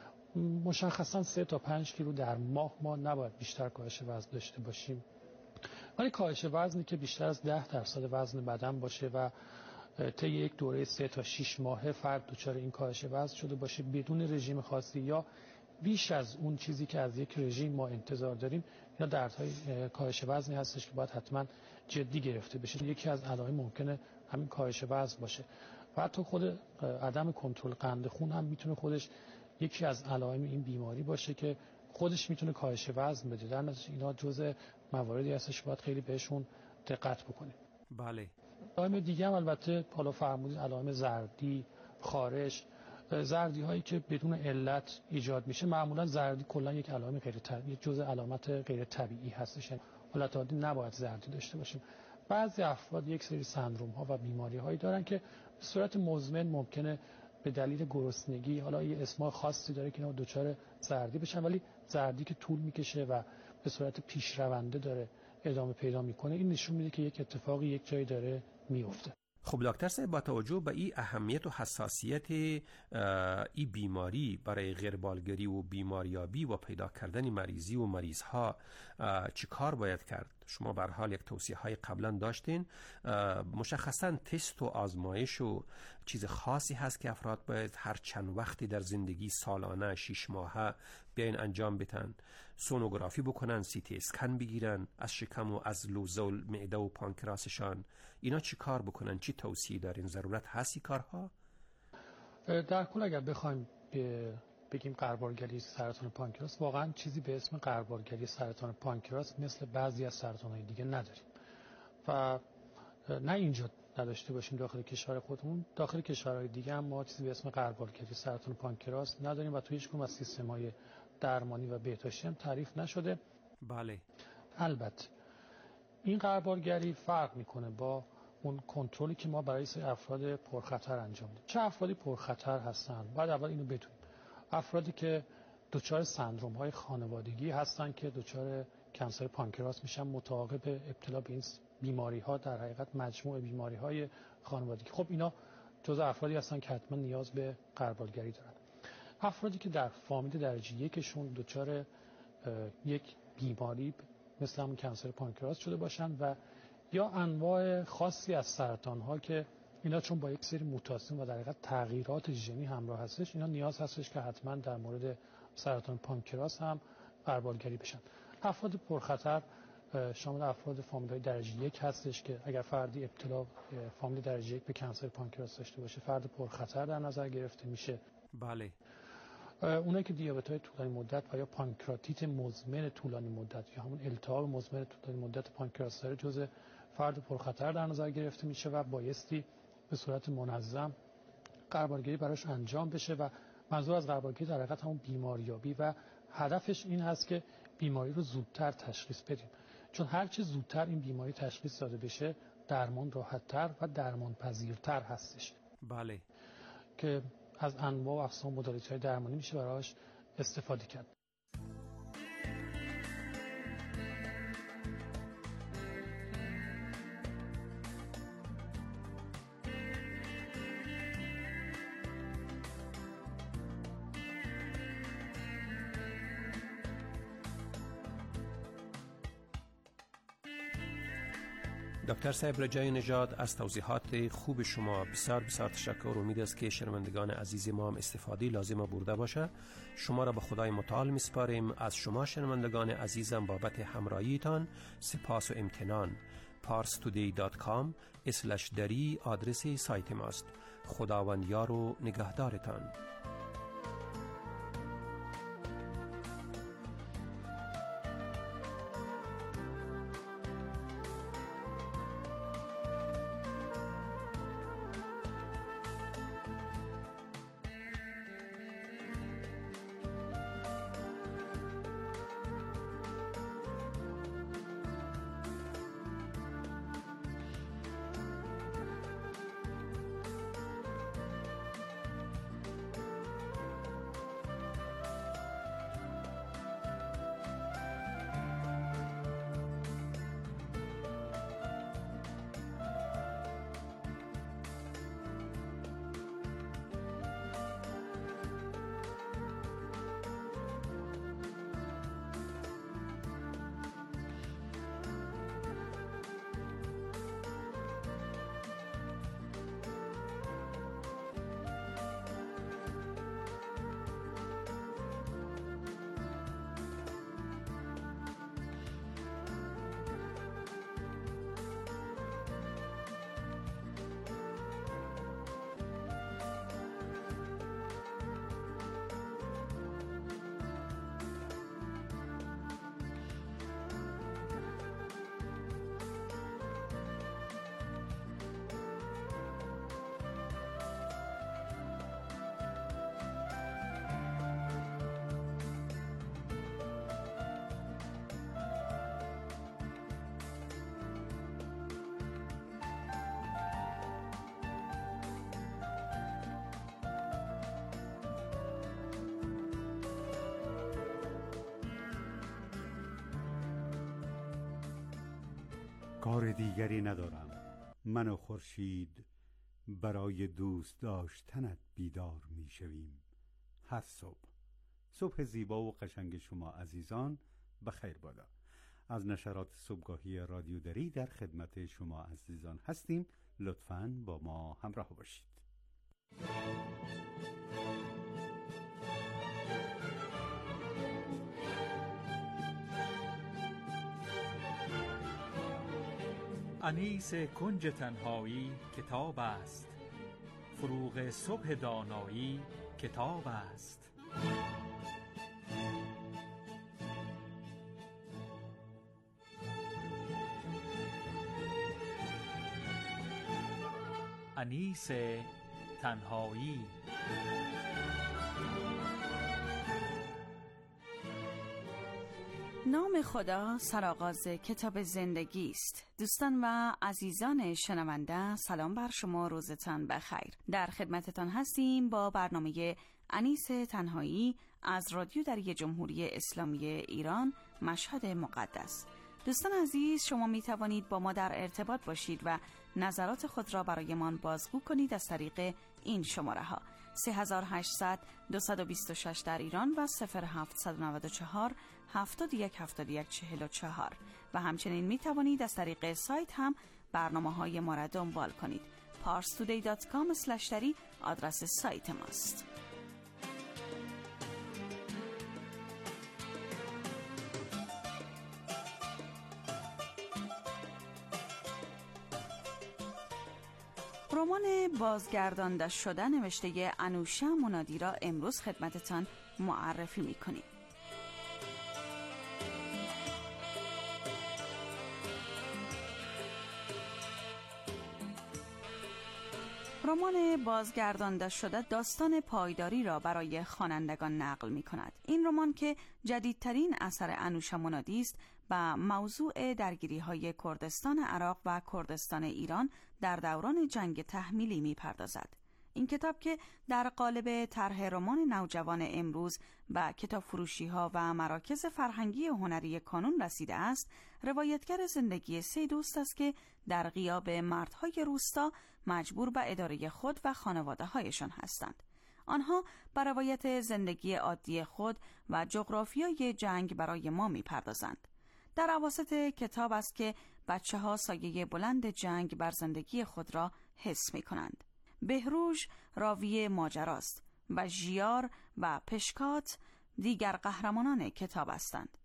مشخصا 3 تا 5 کیلو در ماه ما نباید بیشتر کاهش وزن داشته باشیم. ولی کاهش وزنی که بیشتر از 10% وزن بدن باشه و طی یک دوره 3 تا 6 ماه فرد دچار این کاهش وزن شده باشه بدون رژیم خاصی یا بیش از اون چیزی که از یک رژیم ما انتظار داریم، اینا دردهای کاهش وزنی هستش که باید حتما جدی گرفته بشه. یکی از علائم ممکنه همین کاهش وزن باشه و حتی خود عدم کنترل قند خون هم میتونه خودش یکی از علائم این بیماری باشه که خودش میتونه کاهش وزن بده. در نتیجه اینا جزء مواردی هستش که باید خیلی بهشون دقت بکنیم. بله. علائم دیگه هم البته حالا فرمودید، علائم زردی، خارش، زردی هایی که بدون علت ایجاد میشه. معمولا زردی کلا یک علائم غیر طبیعی، جزء علامت غیر طبیعی هستش، حالت عادی نباید زردی داشته باشیم. بعضی افراد یک سری سندروم ها و بیماری هایی دارن که به صورت مزمن ممکنه به دلیل گرسنگی، حالا یه اسم خاصی داره که اینا دچار زردی بشن، ولی زردی که طول میکشه و به صورت پیشرونده داره ادامه پیدا میکنه، این نشون میده که یک اتفاقی یک جایی داره میفته. خب دکتر صاحب، با توجه به این اهمیت و حساسیت این بیماری برای غیربالگری و بیماریابی و پیدا کردن مریضی و مریضها چی کار باید کرد؟ شما به هر حال یک توصیه های قبلا داشتین، مشخصا تست و آزمایش و چیز خاصی هست که افراد باید هر چند وقتی در زندگی سالانه 6 ماهه بیاین انجام بدن؟ سونوگرافی بکنن، سی تی اسکن بگیرن از شکم و از لوزه و معده و پانکراسشان، اینا چی کار بکنن؟ چی توصیه دارین؟ ضرورت هستی کارها؟ در کل اگر بخوایم بگیم غربالگری سرطان پانکراس، واقعا چیزی به اسم غربالگری سرطان پانکراس مثل بعضی از سرطان‌های دیگه نداریم و نه اینجا نداشته باشیم داخل کشور خودمون، داخل کشورهای دیگه هم ما چیزی به اسم غربالگری سرطان پانکراس نداریم و توی هیچ کدوم از سیستم‌های درمانی و بهداشتی هم تعریف نشده. بله. البته این غربالگری فرق میکنه با اون کنترلی که ما برای افراد پرخطر انجام میدیم. چه افرادی پرخطر هستن؟ بعد اول اینو بدونیم. افرادی که دچار سندروم‌های خانوادگی هستن که دچار کنسر پانکراس میشن متعاقب ابتلا به این بیماری‌ها، در حقیقت مجموع بیماری‌های خانوادگی. خب اینا جزء افرادی هستن که حتما نیاز به غربالگری دارن. افرادی که در فامیل درجه یکشون دچار یک بیماری مثل همون کنسر پانکراس شده باشن و یا انواع خاصی از سرطان‌ها که اینا چون با یک سری موتاسیون و در حقیقت تغییرات ژنی همراه هستش، اینا نیاز هستش که حتما در مورد سرطان پانکراس هم غربالگری بشن. افراد پرخطر شامل افراد فامیل‌های درجه 1 هستش که اگر فردی ابتلا فامیل درجه 1 به کنسر پانکراس داشته باشه فرد پرخطر در نظر گرفته میشه. بله. اونایی که دیابت‌های طولانی مدت و یا پانکراتیت مزمن طولانی مدت یا همون التهاب مزمن طولانی مدت پانکراس داره جزء فرد پرخطر در نظر گرفته میشه و بایستی به صورت منظم قربانگیری براش انجام بشه و منظور از قربانگیری در حقیقت همون بیماریابی و هدفش این هست که بیماری رو زودتر تشخیص بدیم، چون هرچه زودتر این بیماری تشخیص داده بشه درمان راحت‌تر و درمان پذیرتر هستش. بله. که از انواع و اقسام مدالیت‌های درمانی میشه براش استفاده کرد. دکتر صاحب رجای نژاد از توضیحات خوب شما بسیار تشکر. امید است که شنوندگان عزیز ما هم استفاده لازم برده باشه. شما را به خدای متعال میسپاریم. از شما شنوندگان عزیزم بابت همراهیتان سپاس و امتنان. parstoday.com/dari آدرس سایت ماست. خداوند یار و نگهدارتان. کار دیگری ندارم. من و خورشید برای دوست داشتنت بیدار می شویم هر صبح زیبا و قشنگ شما عزیزان بخیر بادا. از نشرات صبحگاهی رادیو دری در خدمت شما عزیزان هستیم. لطفاً با ما همراه باشید. انیس کنج تنهایی کتاب است، فروغ صبح دانایی کتاب است. انیس تنهایی. نام خدا سرآغاز کتاب زندگی است. دوستان و عزیزان شنونده، سلام بر شما، روزتان بخیر. در خدمتتان هستیم با برنامه انیس تنهایی از رادیو دری جمهوری اسلامی ایران، مشهد مقدس. دوستان عزیز، شما می توانید با ما در ارتباط باشید و نظرات خود را برایمان بازگو کنید از طریق این شماره ها: 3800 226 در ایران و 0794 7171 44 و همچنین می توانید از طریق سایت هم برنامه های ما را دنبال کنید. parstoday.com/dari آدرس سایت ماست. رمان بازگردانده شده نوشته انوشه منادی را امروز خدمتتان معرفی می‌کنیم. رمان بازگردانده شده داستان پایداری را برای خوانندگان نقل می‌کند. این رمان که جدیدترین اثر انوشه منادی است و موضوع درگیری‌های کردستان عراق و کردستان ایران در دوران جنگ تحمیلی می‌پردازد. این کتاب که در قالب طرح رمان نوجوان امروز به کتاب فروشی‌ها و مراکز فرهنگی و هنری کانون رسیده است، روایتگر زندگی 3 دوست است که در غیاب مردهای روستا مجبور به اداره خود و خانواده‌هایشان هستند. آنها به روایت زندگی عادی خود و جغرافیای جنگ برای ما می‌پردازند. در اواسط کتاب است که بچه‌ها سایه بلند جنگ بر زندگی خود را حس می‌کنند. بهروژ راوی ماجراست و ژیار و پشکات دیگر قهرمانان کتاب هستند.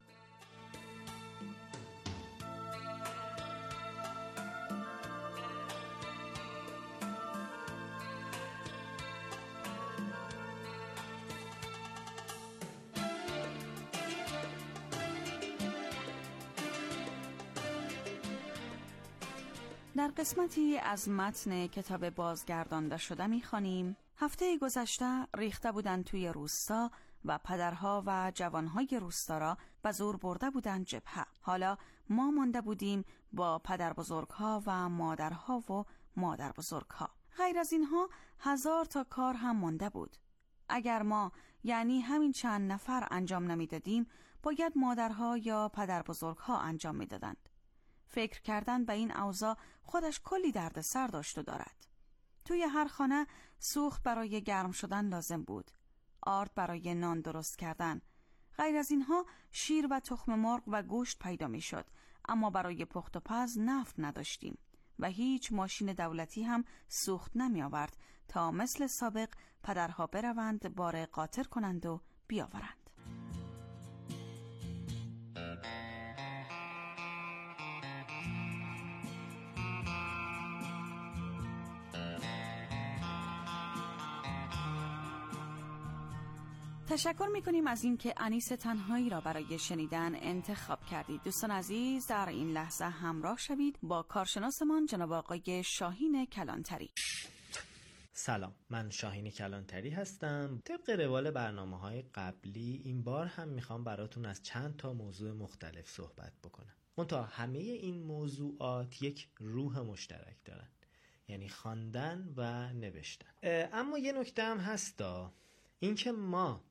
در قسمتی از متن کتاب بازگردانده شده می‌خوانیم: هفته گذشته ریخته بودند توی روستا و پدرها و جوانهای روستا را به زور برده بودند جبهه. حالا ما مانده بودیم با پدر بزرگها و مادرها و مادر بزرگها. غیر از اینها 1000 تا کار هم مانده بود. اگر ما یعنی همین چند نفر انجام نمیدادیم، باید مادرها یا پدر بزرگها انجام میدادند. فکر کردن به این اوضاع خودش کلی دردسر داشت و دارد. توی هر خانه سوخت برای گرم شدن لازم بود، آرد برای نان درست کردن. غیر از اینها شیر و تخم مرغ و گوشت پیدا می شد، اما برای پخت و پز نفت نداشتیم و هیچ ماشین دولتی هم سوخت نمی آورد تا مثل سابق پدرها بروند بار قاطر کنند و بیاورند. تشکر می‌کنیم از اینکه انیس تنهایی را برای شنیدن انتخاب کردید. دوستان عزیز، در این لحظه همراه شوید با کارشناسمان جناب آقای شاهین کلانتری. سلام، من شاهین کلانتری هستم. طبق روال برنامه‌های قبلی این بار هم میخوام براتون از چند تا موضوع مختلف صحبت بکنم. منتها همه این موضوعات یک روح مشترک دارن، یعنی خواندن و نوشتن. اما یه نکته هم هستا، اینکه ما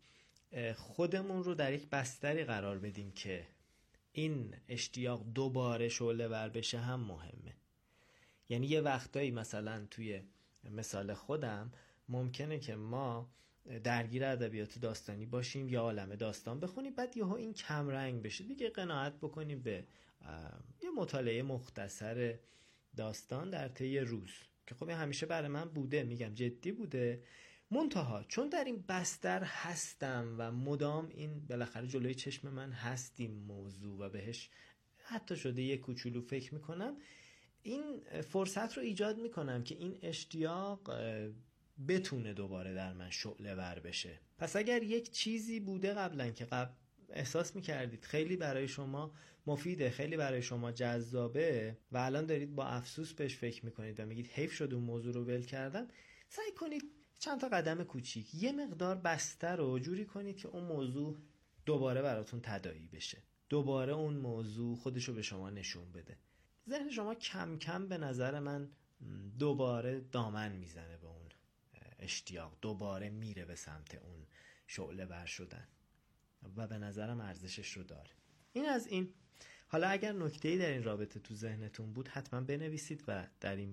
خودمون رو در یک بستری قرار بدیم که این اشتیاق دوباره شعله ور بشه هم مهمه. یعنی یه وقتایی مثلا توی مثال خودم ممکنه که ما درگیر ادبیات داستانی باشیم یا عالم داستان بخونیم، بعد یهو این کم رنگ بشه دیگه، قناعت بکنیم به یه مطالعه مختصر داستان در طی روز که خب همیشه برای من بوده، میگم جدی بوده. منتها چون در این بستر هستم و مدام این بالاخره جلوی چشم من هستیم موضوع و بهش حتی شده یه کوچولو فکر میکنم، این فرصت رو ایجاد میکنم که این اشتیاق بتونه دوباره در من شعله ور بشه. پس اگر یک چیزی بوده قبلا که احساس میکردید خیلی برای شما مفیده، خیلی برای شما جذابه و الان دارید با افسوس بهش فکر میکنید و میگید حیف شد اون موضوع رو ول کردم، سعی کنید چند تا قدم کوچیک یه مقدار بستر رو جوری کنید که اون موضوع دوباره براتون تداعی بشه، دوباره اون موضوع خودشو به شما نشون بده. ذهن شما کم کم به نظر من دوباره دامن میزنه به اون اشتیاق، دوباره میره به سمت اون شعله ور شدن و به نظرم ارزشش رو داره. این از این. حالا اگر نکته‌ای در این رابطه تو ذهنتون بود حتما بنویسید و در این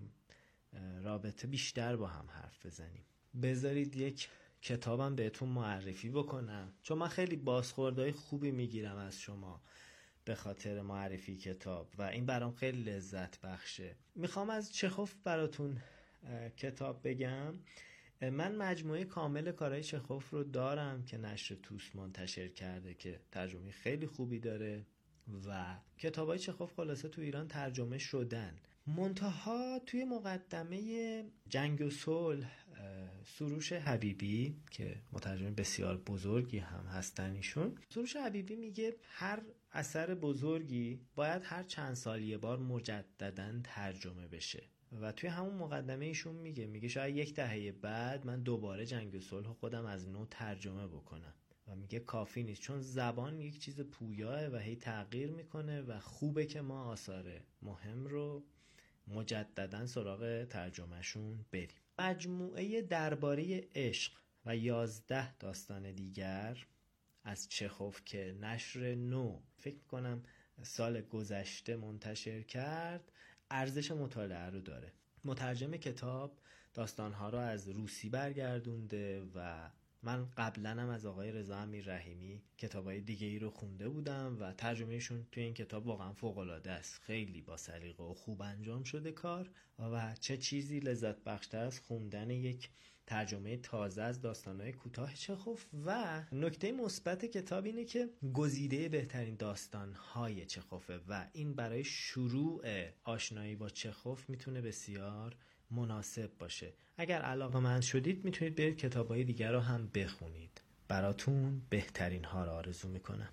رابطه بیشتر با هم حرف بزنیم. بذارید یک کتابم بهتون معرفی بکنم، چون من خیلی بازخوردهای خوبی میگیرم از شما به خاطر معرفی کتاب و این برام خیلی لذت بخشه. میخوام از چخوف براتون کتاب بگم. من مجموعه کامل کارهای چخوف رو دارم که نشر توس منتشر کرده که ترجمه خیلی خوبی داره و کتابای چخوف خلاصه تو ایران ترجمه شدن. منتها توی مقدمه جنگ و صلح سروش حبیبی که مترجم بسیار بزرگی هم هستن ایشون، سروش حبیبی میگه هر اثر بزرگی باید هر چند سال یه بار مجدداً ترجمه بشه و توی همون مقدمه ایشون میگه شاید 10 دهه بعد من دوباره جنگ و صلح خودم از نو ترجمه بکنم و میگه کافی نیست چون زبان یک چیز پویاه و هی تغییر میکنه و خوبه که ما آثار مهم رو مجدداً سراغ ترجمهشون بریم. مجموعه درباره عشق و 11 داستان دیگر از چخوف که نشر نو فکر میکنم سال گذشته منتشر کرد ارزش مطالعه رو داره. مترجم کتاب داستانها رو از روسی برگردونده و من قبلا هم از آقای رضا امیررحیمی کتابای دیگه ای رو خونده بودم و ترجمهشون توی این کتاب واقعا فوق‌العاده است. خیلی با سلیقه و خوب انجام شده کار و چه چیزی لذت بخشتر از خوندن یک ترجمه تازه از داستان‌های کوتاه چخوف. و نکته مثبت کتاب اینه که گزیده بهترین داستان‌های چخوفه و این برای شروع آشنایی با چخوف میتونه بسیار مناسب باشه. اگر علاقه‌مند شدید میتونید برید کتاب‌های دیگر رو هم بخونید. براتون بهترین ها رو آرزو میکنم.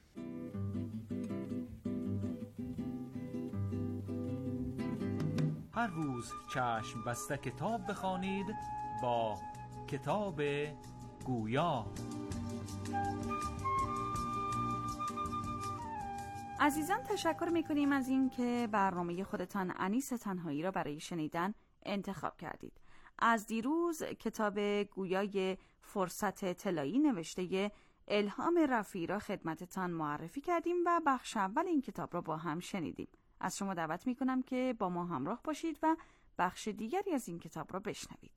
هر روز چشم بسته کتاب بخوانید با کتاب گویا. عزیزان تشکر میکنیم از این که برنامه خودتان انیس تنهایی را برای شنیدن انتخاب کردید. از دیروز کتاب گویای فرصت طلایی نوشته الهام رفیعی را خدمتتان معرفی کردیم و بخش اول این کتاب را با هم شنیدیم. از شما دعوت میکنم که با ما همراه باشید و بخش دیگری از این کتاب را بشنوید.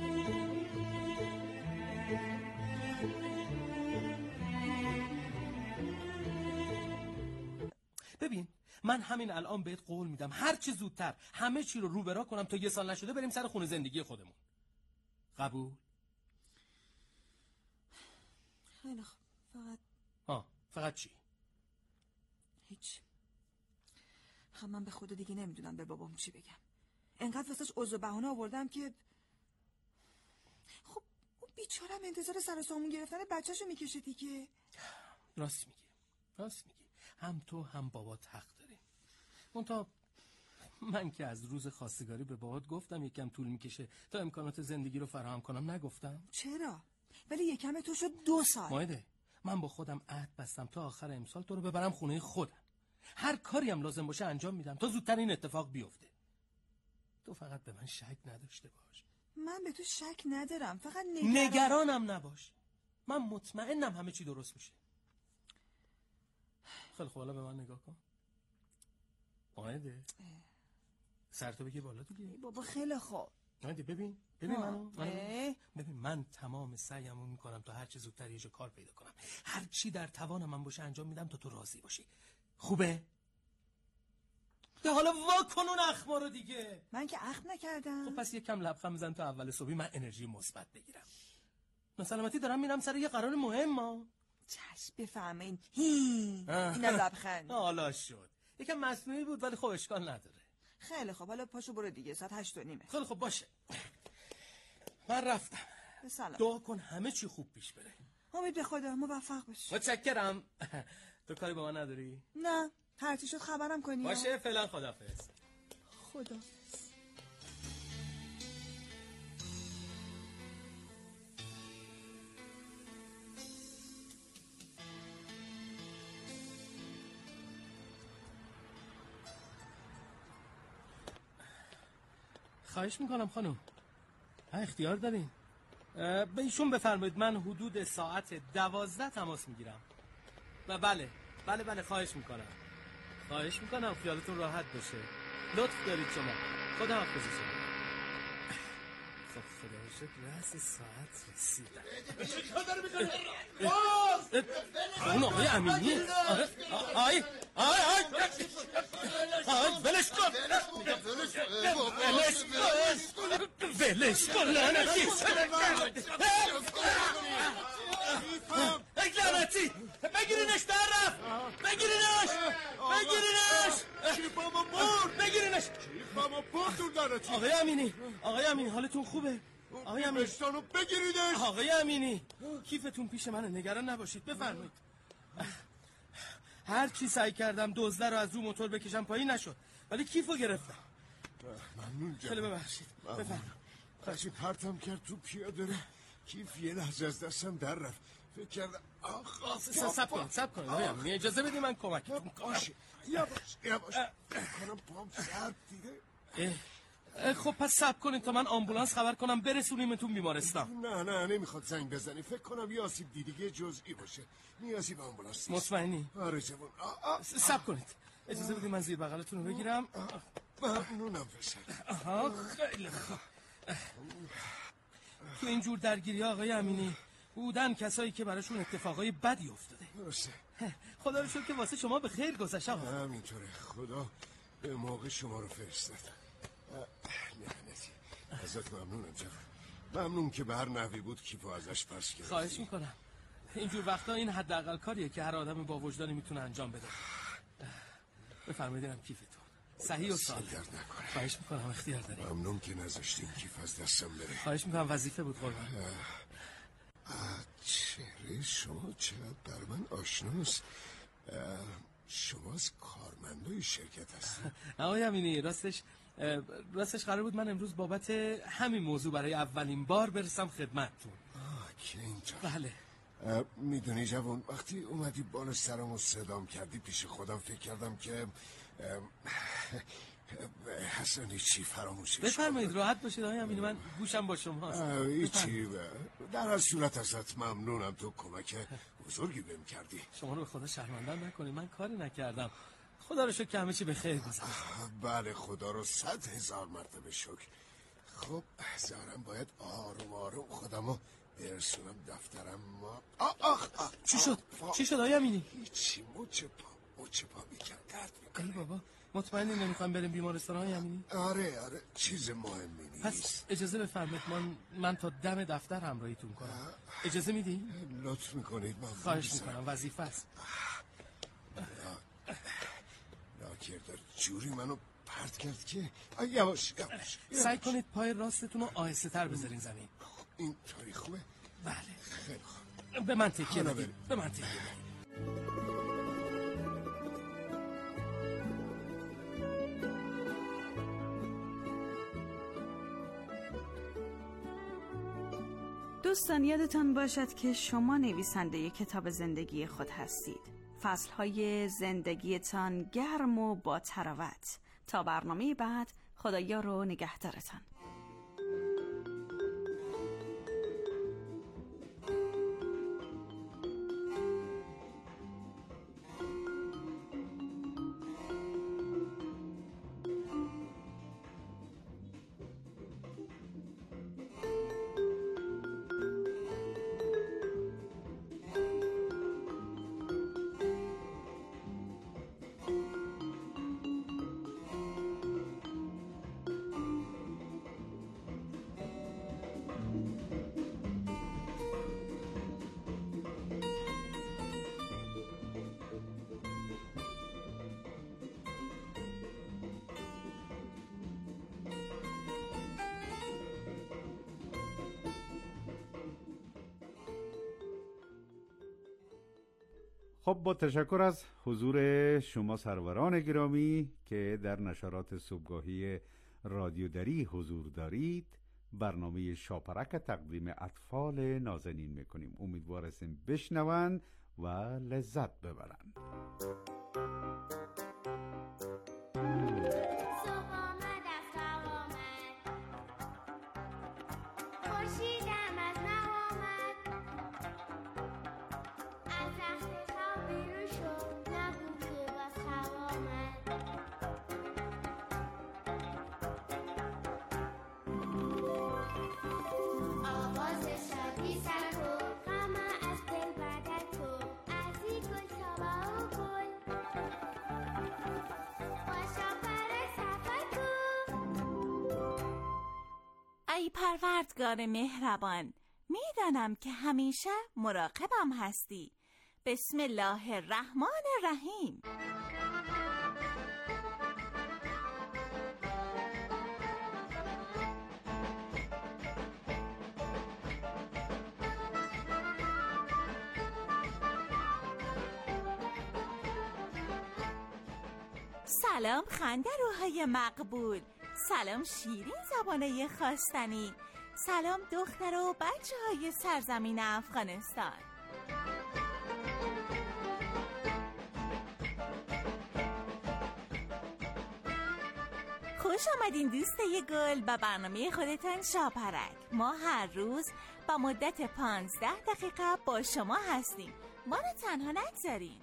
ببین من همین الان بهت قول میدم هر چه زودتر همه چی رو روبرا کنم تا 1 سال نشده بریم سر خونه زندگی خودمون. قبول؟ خیلی خوب. فقط چی؟ هیچ. خب من به خدا دیگه نمیدونم به بابام چی بگم. انقدر واسش عذر و بهانه آوردم که خب اون بیچاره انتظار سر و سامون گرفتن بچه‌شو میکشه دیگه. راست میگی. هم تو هم بابات حق داری. منتها من که از روز خواستگاری به بابات گفتم یکم طول میکشه تا امکانات زندگی رو فراهم کنم نگفتم؟ چرا؟ ولی یکم تو شد 2 سال. مایده من با خودم عهد بستم تا آخر امسال تو رو ببرم خونه خودم. هر کاری هم لازم باشه انجام میدم تا زودتر این اتفاق بیفته. تو فقط به من شک نداشته باش. من به تو شک ندارم، فقط نگرانم نباش. من مطمئنم همه چی درست میشه. خیلی خوب، حالا به من نگاه کن. مایده سرتو بگیر بالا دیگه. بابا خیلی خوب. مایده ببین منو. ببین من تمام سعیمو میکنم تا هر چه زودتر یه جا کار پیدا کنم. هر چی در توانم من باشه انجام میدم تا تو راضی باشی. خوبه؟ یا حالا واکن اون اخما رو دیگه. من که اخم نکردم. خب پس یکم لبخند بزن تا اول صبحی من انرژی مثبت بگیرم. ناسلامتی دارم میرم سر یه قرار مهم. چشم بفهمین. اینا لبخند. حالا شد. یکم مصنوعی بود ولی خب اشکال نداره. خیلی خب، حالا پاشو برو دیگه، ساعت 8:30. خیلی خب باشه. من رفتم. سلام. دعا کن همه چی خوب پیش بره. امید به خدا، موفق باش. متشکرم. تو کاری با من نداری؟ نه، هرچی شد خبرم کنی. باشه، فعلا خداحافظ. خدا. خواهش میکنم خانم، اختیار دارین. به ایشون بفرمایید من حدود ساعت 12 تماس میگیرم. و بله خواهش میکنم خیالتون راحت باشه. لطف دارید شما. خدا حافظ شما. خب خدا رو شکر رأس ساعت رسیدم. چیکار داره میکنه؟ اون آقای امینی. آی ولش کن لعنتی. لعنتی بگیرینش، در رفت. بگیرینش. بگیرینش کیفش. کیفمو بردون دارتی. آقای امینی حالتون خوبه؟ آقای امینی بستانو بگیریدش. آقای امینی کیفتون پیش منه، نگران نباشید، بفرمایید. هر چی سعی کردم دزده رو از رو موتور بکشم پایین نشد، ولی کیفو گرفتم. ممنون جناب. خیلی ببخشید. بفرمایید. خشی پرتم کرد تو پیاده رو، کیف یه لحظه از دستم در رفت. فکر کردم سب کنید آقای امینی، اجازه بدید من کمکتون کنم. یواش کنم پام سرد دیده. خب پس صبر کنید تا من آمبولانس خبر کنم برسونیمتون بیمارستان. نه نمیخواد زنگ بزنی، فکر کنم یه آسیب دیدگی جزئی باشه، نیازی به آمبولانس نیست. مطمئنی؟ آره جوان. صبر کنید، اجازه بدید من زیر بغلتون رو بگیرم. ممنونم پسر. خیلی خوب. تو این جور درگیری آقای امینی بودن کسایی که براشون اتفاقای بدی افتاده. درسته. خدا رو شکر که واسه شما به خیر گذشت. همینطوره، خدا به موقع شما رو فرستاد. ازت ممنونم جوان، ممنون که به هر نحوی بود کیفو ازش پس گرفتی. خواهش میکنم. اینجور وقتا این حداقل کاریه که هر آدم با وجدانی میتونه انجام بده. بفرمایید کیفتون صحیح و سالم. خواهش میکنم، اختیار دارید. ممنون که نذاشتین کیف از دستم بره. خواهش میکنم، وظیفه بود قربان. چهره شما چقدر بر من آشناست. شما از کارمندای شرکت هستید؟ آقای امینی راستش قرار بود من امروز بابت همین موضوع برای اولین بار برسم خدمتتون. که اینطور؟ بله. میدونی جوان، وقتی اومدی بالا سرمو صدام کردی پیش خودم فکر کردم که حسن هیچی فراموشش کنم. بفرمایید راحت باشید آقای امینی، من گوشم با شماست. هیچی. در هر صورت ازت ممنونم، تو کمک بزرگی بهم کردی. شما رو به خدا شرمنده نکنید، من کاری نکردم. خدا رو شکر که همه چی به خیر گذشت. بله خدا رو 100,000 مرتبه شکر. خب ظاهرا باید آروم خودمو برسونم دفترم. چی شد آقای امینی؟ هیچی، مچ پا میکرد درد میکنه. ای بابا، مطمئنی نمیخوام بریم بیمارستان های امینی؟ آره چیز مهمی نیست. پس اجازه بفرمایید من تا دم دفتر همراهیتون کنم. اجازه میدی؟ لطف میکنید. خواهش میکنم، وظیفه است. لاکردار جوری منو پرت کرد که یواش. سعی کنید پای راستتون رو آهسته تر بذارین زمین. این طوری خوبه؟ بله. خیلی خوب. به من تکیه بدید. به من تکیه بدید. دوستان یادتان باشد که شما نویسنده کتاب زندگی خود هستید. فصلهای زندگیتان گرم و با تراوت. تا برنامه بعد، خدایا رو نگهدارتان. خب با تشکر از حضور شما سروران گرامی که در نشرات صبحگاهی رادیو دری حضور دارید، برنامه شاپرک تقدیم اطفال نازنین میکنیم. امیدوار هستیم بشنون و لذت ببرن. ای پروردگار مهربان، میدانم که همیشه مراقبم هستی. بسم الله الرحمن الرحیم. سلام خنده روهای مقبول، سلام شیرین زبانه خواستنی، سلام دختر و بچه های سرزمین افغانستان. خوش آمدین دوستای گل به برنامه خودتان شاپرک. ما هر روز با مدت 15 دقیقه با شما هستیم. ما رو تنها نگذارین.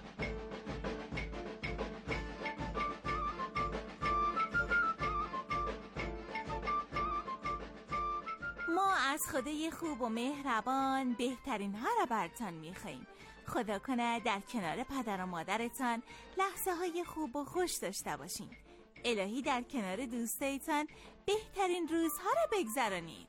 ما از خدای خوب و مهربان بهترین ها را برتان میخواییم. خدا کنه در کنار پدر و مادرتان لحظه های خوب و خوش داشته باشین. الهی در کنار دوستایتان بهترین روزها را بگذرانید.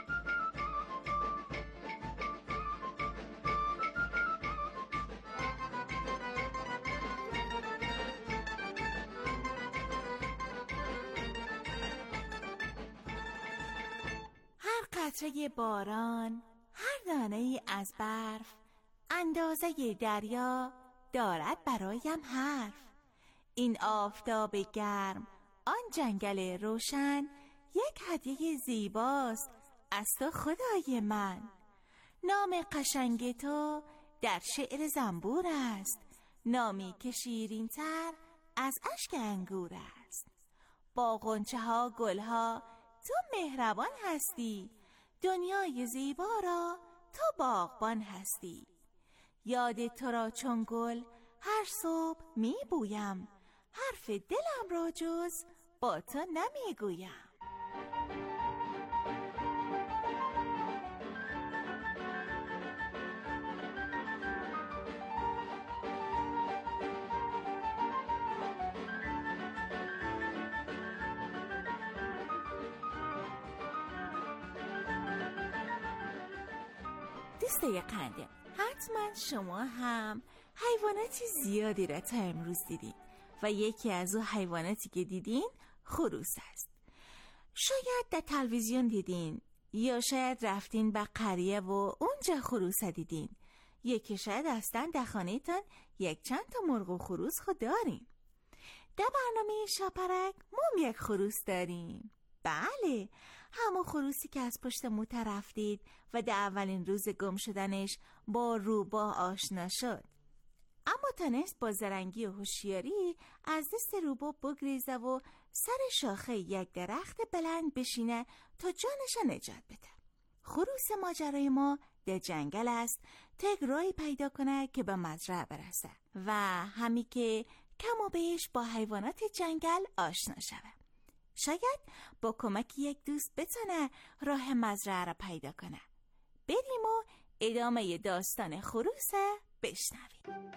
هر قطره باران، هر دانه از برف، اندازه دریا دارد برایم حرف. این آفتاب گرم، آن جنگل روشن، یک هدیه زیباست از تو خدای من. نام قشنگ تو در شعر زنبور است، نامی که شیرین تر از اشک انگور است. با غنچه ها گل ها تو مهربان هستی، دنیای زیبا را تو باغبان هستی. یاد تو را چون گل هر صبح می بویم، حرف دلم را جز با تو نمیگویم. دوستای قنده، حتما شما هم حیواناتی زیادی را تا امروز دیدین و یکی از او حیواناتی که دیدین خروس است. شاید در تلویزیون دیدین، یا شاید رفتین به قریه و اونجا خروس دیدین، یکی شاید اصلا در خانه‌تان یک چند تا مرغ و خروس خود دارین. در برنامه شاپرک ما یک خروس داریم. بله، همون خروسی که از پشت موتر رفتید و در اولین روز گم شدنش با روباه آشنا شد، اما تانست با زرنگی و هوشیاری از دست روباه بگریزه و سر شاخه یک درخت بلند بشینه تا جانش نجات بده. خروس ماجرای ما در جنگل است تا یک راهی پیدا کنه که به مزرعه برسه و همی که کم و بیش با حیوانات جنگل آشنا شوه. شاید با کمک یک دوست بتونه راه مزرعه را پیدا کنه. بریم و ادامه داستان خروس بشنویم.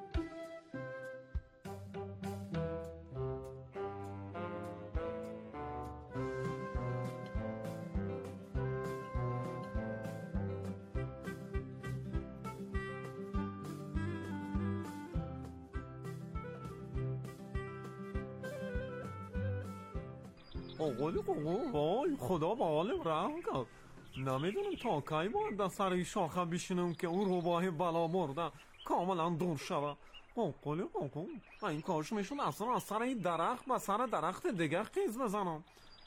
وای خدا به حالم رحم کرد. نمیدونم تا کی باید در سر این شاخه بشینم که اون روباه بلا مرده کاملا دور شود. این کاش میشون اصلا از سر این درخت به سر درخت دیگر خیز بزنم.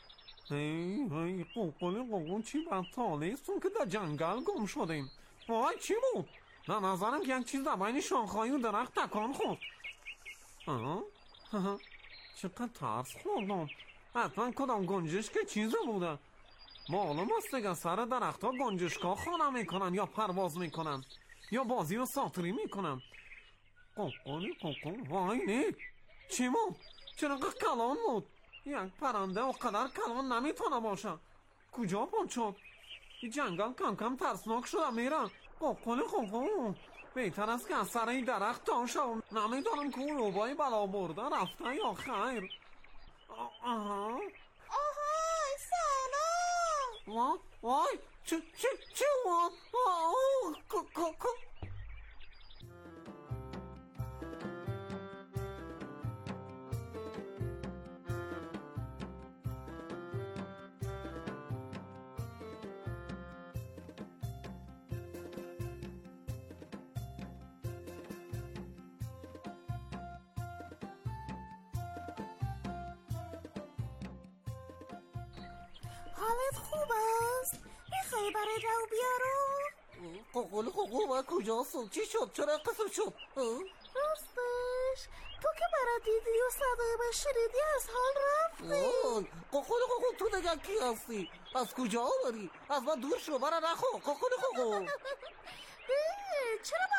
چی بدتانیستون که در جنگل گم شدیم. وای چی بود؟ نه نظرم که یک چیز در بین شاخه‌های و درخت تکان خورد. چقدر ترس خوردم. حتما کدام گنجشک چیزی بوده. معلوم است دیگه سر درخت ها گنجشکا خانه میکنن یا پرواز میکنن یا بازی و ساتری میکنن. وای نه چی بود؟ چرا کلان بود؟ یک پرنده و قدر کلان نمیتونه باشه. کجا بود شد؟ این جنگل کم کم ترسناک شده میرن. بهتر است که از سر این درخت تا شد. نمیدونم که اون روبای بلا برده رفته یا خیر. آها سلام. وای چه وای حالت خوب است؟ میخوایی برای رو بیارم؟ قوقل کجاست؟ چی شد؟ چرا قصر شد؟ راستش تو که مرا دیدی و صدای من شنیدی از حال رفتی. قوقل تو دیگه کی هستی؟ از کجا آمدی؟ از من دور شو، مرا نخو. قوقل چرا